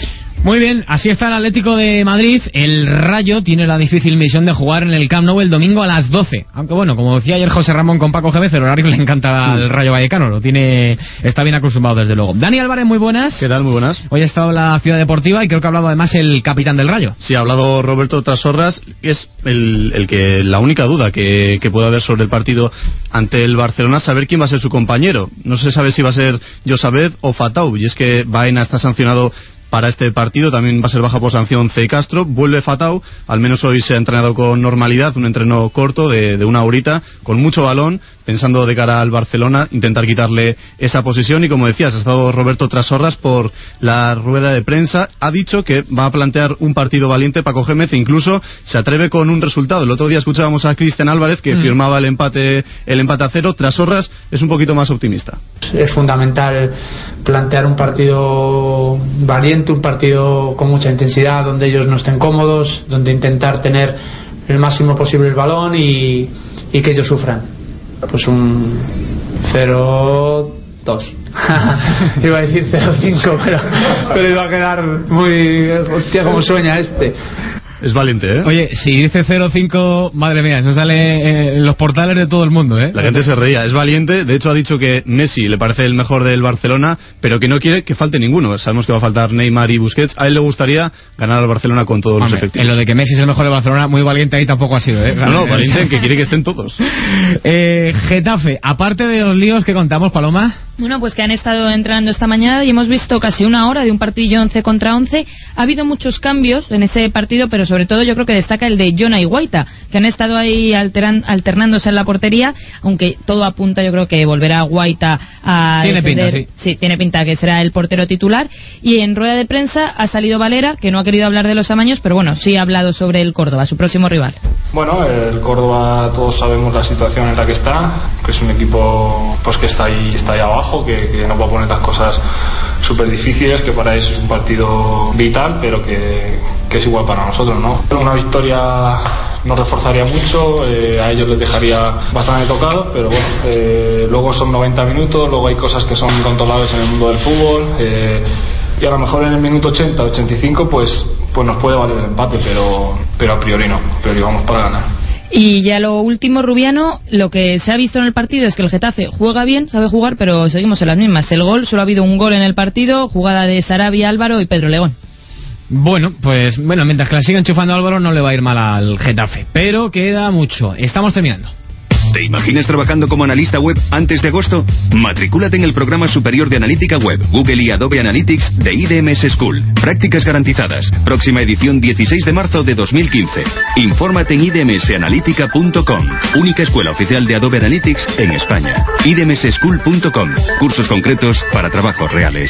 Muy bien, así está el Atlético de Madrid. El Rayo tiene la difícil misión de jugar en el Camp Nou el domingo a las doce. Aunque bueno, como decía ayer José Ramón con Paco Gémez, el horario le encanta al Rayo Vallecano. Lo tiene, está bien acostumbrado desde luego. Dani Álvarez, muy buenas. ¿Qué tal? Muy buenas. Hoy ha estado en la Ciudad Deportiva y creo que ha hablado además el capitán del Rayo. Sí, ha hablado Roberto Trasorras. Es el, el que la única duda que, que puede haber sobre el partido ante el Barcelona, saber quién va a ser su compañero. No se sabe si va a ser Josabed o Fatau, y es que Baena está sancionado para este partido, también va a ser baja por sanción C. Castro, vuelve Fatau, al menos hoy se ha entrenado con normalidad, un entreno corto de, de una horita, con mucho balón, pensando de cara al Barcelona, intentar quitarle esa posición, y como decías, ha estado Roberto Trasorras por la rueda de prensa, ha dicho que va a plantear un partido valiente Paco Gémez, e incluso se atreve con un resultado. El otro día escuchábamos a Cristian Álvarez que mm. firmaba el empate, el empate a cero. Trasorras es un poquito más optimista. Es fundamental plantear un partido valiente, un partido con mucha intensidad, donde ellos no estén cómodos, donde intentar tener el máximo posible el balón y, y que ellos sufran. Pues un cero dos. Iba a decir cero cinco, pero, pero iba a quedar muy... Hostia, como sueña este. Es valiente, ¿eh? Oye, si dice cero cinco, madre mía, eso sale eh, en los portales de todo el mundo, ¿eh? La gente se reía. Es valiente. De hecho, ha dicho que Messi le parece el mejor del Barcelona, pero que no quiere que falte ninguno. Sabemos que va a faltar Neymar y Busquets. A él le gustaría ganar al Barcelona con todos Hombre, los efectivos. En lo de que Messi es el mejor del Barcelona, muy valiente ahí tampoco ha sido, ¿eh? No, no, valiente en que quiere que estén todos. eh, Getafe, aparte de los líos que contamos, Paloma... Bueno, pues que han estado entrenando esta mañana y hemos visto casi una hora de un partido once contra once. Ha habido muchos cambios en ese partido, pero sobre todo yo creo que destaca el de Jona y Guaita, que han estado ahí alteran, alternándose en la portería, aunque todo apunta, yo creo que volverá Guaita a tiene defender. Pinta, sí. Sí, tiene pinta que será el portero titular. Y en rueda de prensa ha salido Valera, que no ha querido hablar de los amaños, pero bueno, sí ha hablado sobre el Córdoba, su próximo rival. Bueno, el Córdoba, todos sabemos la situación en la que está, que es un equipo pues que está ahí, está ahí abajo. Que, que no va a poner las cosas súper difíciles, que para ellos es un partido vital, pero que, que es igual para nosotros, ¿no? Una victoria nos reforzaría mucho, eh, a ellos les dejaría bastante tocados, pero bueno, eh, luego son noventa minutos, luego hay cosas que son controlables en el mundo del fútbol, eh, y a lo mejor en el minuto ochenta, ochenta y cinco pues, pues nos puede valer el empate, pero, pero a priori no, a priori vamos para ganar. Y ya lo último, Rubiano, lo que se ha visto en el partido es que el Getafe juega bien, sabe jugar, pero seguimos en las mismas. El gol, solo ha habido un gol en el partido, jugada de Sarabia, Álvaro y Pedro León. Bueno, pues bueno, mientras que la siga enchufando Álvaro no le va a ir mal al Getafe, pero queda mucho. Estamos terminando. ¿Te imaginas trabajando como analista web antes de agosto? Matricúlate en el programa superior de analítica web, Google y Adobe Analytics de I D M S School. Prácticas garantizadas. Próxima edición dieciséis de marzo de dos mil quince. Infórmate en i d m s analytica punto com. Única escuela oficial de Adobe Analytics en España. i d m s school punto com. Cursos concretos para trabajos reales.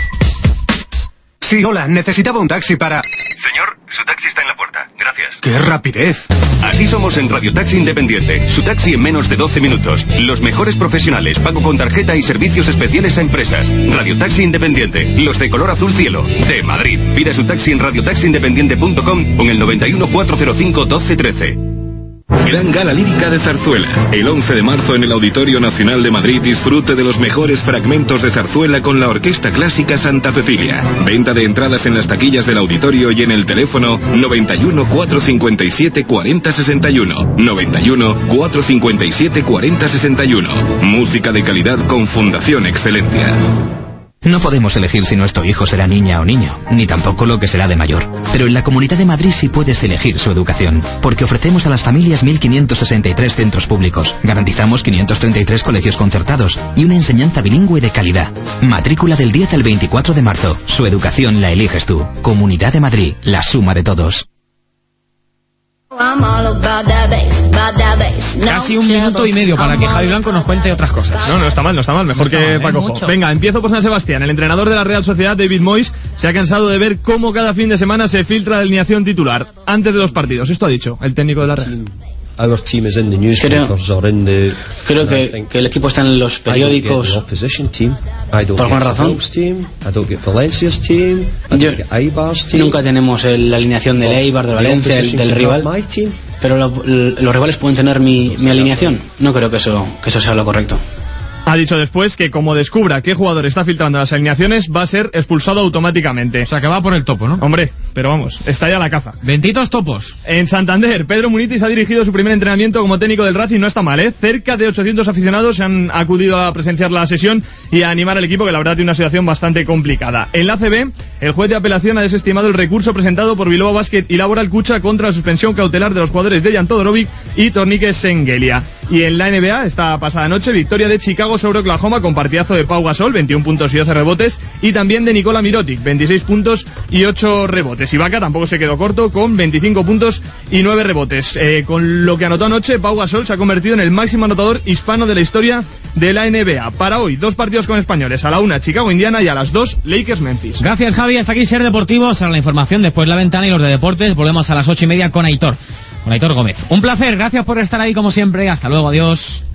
Sí, hola, necesitaba un taxi para... Señor, su taxi está en la puerta. Gracias. ¡Qué rapidez! Así somos en Radio Taxi Independiente. Su taxi en menos de doce minutos. Los mejores profesionales, pago con tarjeta y servicios especiales a empresas. Radio Taxi Independiente. Los de color azul cielo. De Madrid. Pida su taxi en radio taxi independiente punto com o en el noventa y uno, cuatrocientos cinco, doce trece. Gran Gala Lírica de Zarzuela. El once de marzo en el Auditorio Nacional de Madrid disfrute de los mejores fragmentos de zarzuela con la Orquesta Clásica Santa Cecilia. Venta de entradas en las taquillas del auditorio y en el teléfono noventa y uno, cuatrocientos cincuenta y siete, cuarenta sesenta y uno. noventa y uno, cuatrocientos cincuenta y siete, cuarenta sesenta y uno. Música de calidad con Fundación Excelencia. No podemos elegir si nuestro hijo será niña o niño, ni tampoco lo que será de mayor. Pero en la Comunidad de Madrid sí puedes elegir su educación, porque ofrecemos a las familias mil quinientos sesenta y tres centros públicos, garantizamos quinientos treinta y tres colegios concertados y una enseñanza bilingüe de calidad. Matrícula del diez al veinticuatro de marzo. Su educación la eliges tú. Comunidad de Madrid, la suma de todos. Casi un minuto y medio para que Javi Blanco nos cuente otras cosas. No, no está mal, no está mal, mejor no que Paco Jo. Venga, empiezo por San Sebastián. El entrenador de la Real Sociedad, David Moyes, se ha cansado de ver cómo cada fin de semana se filtra la alineación titular antes de los partidos. Esto ha dicho el técnico de la Real. Creo, creo que, que el equipo está en los periódicos por alguna razón. Yo, nunca tenemos el, la alineación del Eibar, de Valencia, el, del rival, pero lo, los rivales pueden tener mi, mi alineación. No creo que eso, que eso sea lo correcto. Ha dicho después que como descubra qué jugador está filtrando las alineaciones, va a ser expulsado automáticamente. O sea, que va por el topo, ¿no? Hombre, pero vamos, está ya la caza. Benditos topos. En Santander, Pedro Munitis ha dirigido su primer entrenamiento como técnico del Racing. No está mal, ¿eh? Cerca de ochocientos aficionados se han acudido a presenciar la sesión y a animar al equipo, que la verdad tiene una situación bastante complicada. En la A C B, el juez de apelación ha desestimado el recurso presentado por Bilbao Basket y Laboral Cucha contra la suspensión cautelar de los jugadores Dejan Todorovic y Tornike Sengelia. Y en la N B A, esta pasada noche, victoria de Chicago sobre Oklahoma con partidazo de Pau Gasol, veintiún puntos y doce rebotes, y también de Nikola Mirotic, veintiséis puntos y ocho rebotes. Ibaka tampoco se quedó corto con veinticinco puntos y nueve rebotes. Eh, con lo que anotó anoche, Pau Gasol se ha convertido en el máximo anotador hispano de la historia de la N B A. Para hoy, dos partidos con españoles, a la una Chicago-Indiana y a las dos Lakers-Memphis. Gracias, Javi. Hasta aquí Ser Deportivo. Será la información, después la ventana y los de deportes. Volvemos a las ocho y media con Aitor. Con Aitor Gómez. Un placer, gracias por estar ahí como siempre. Hasta luego, adiós.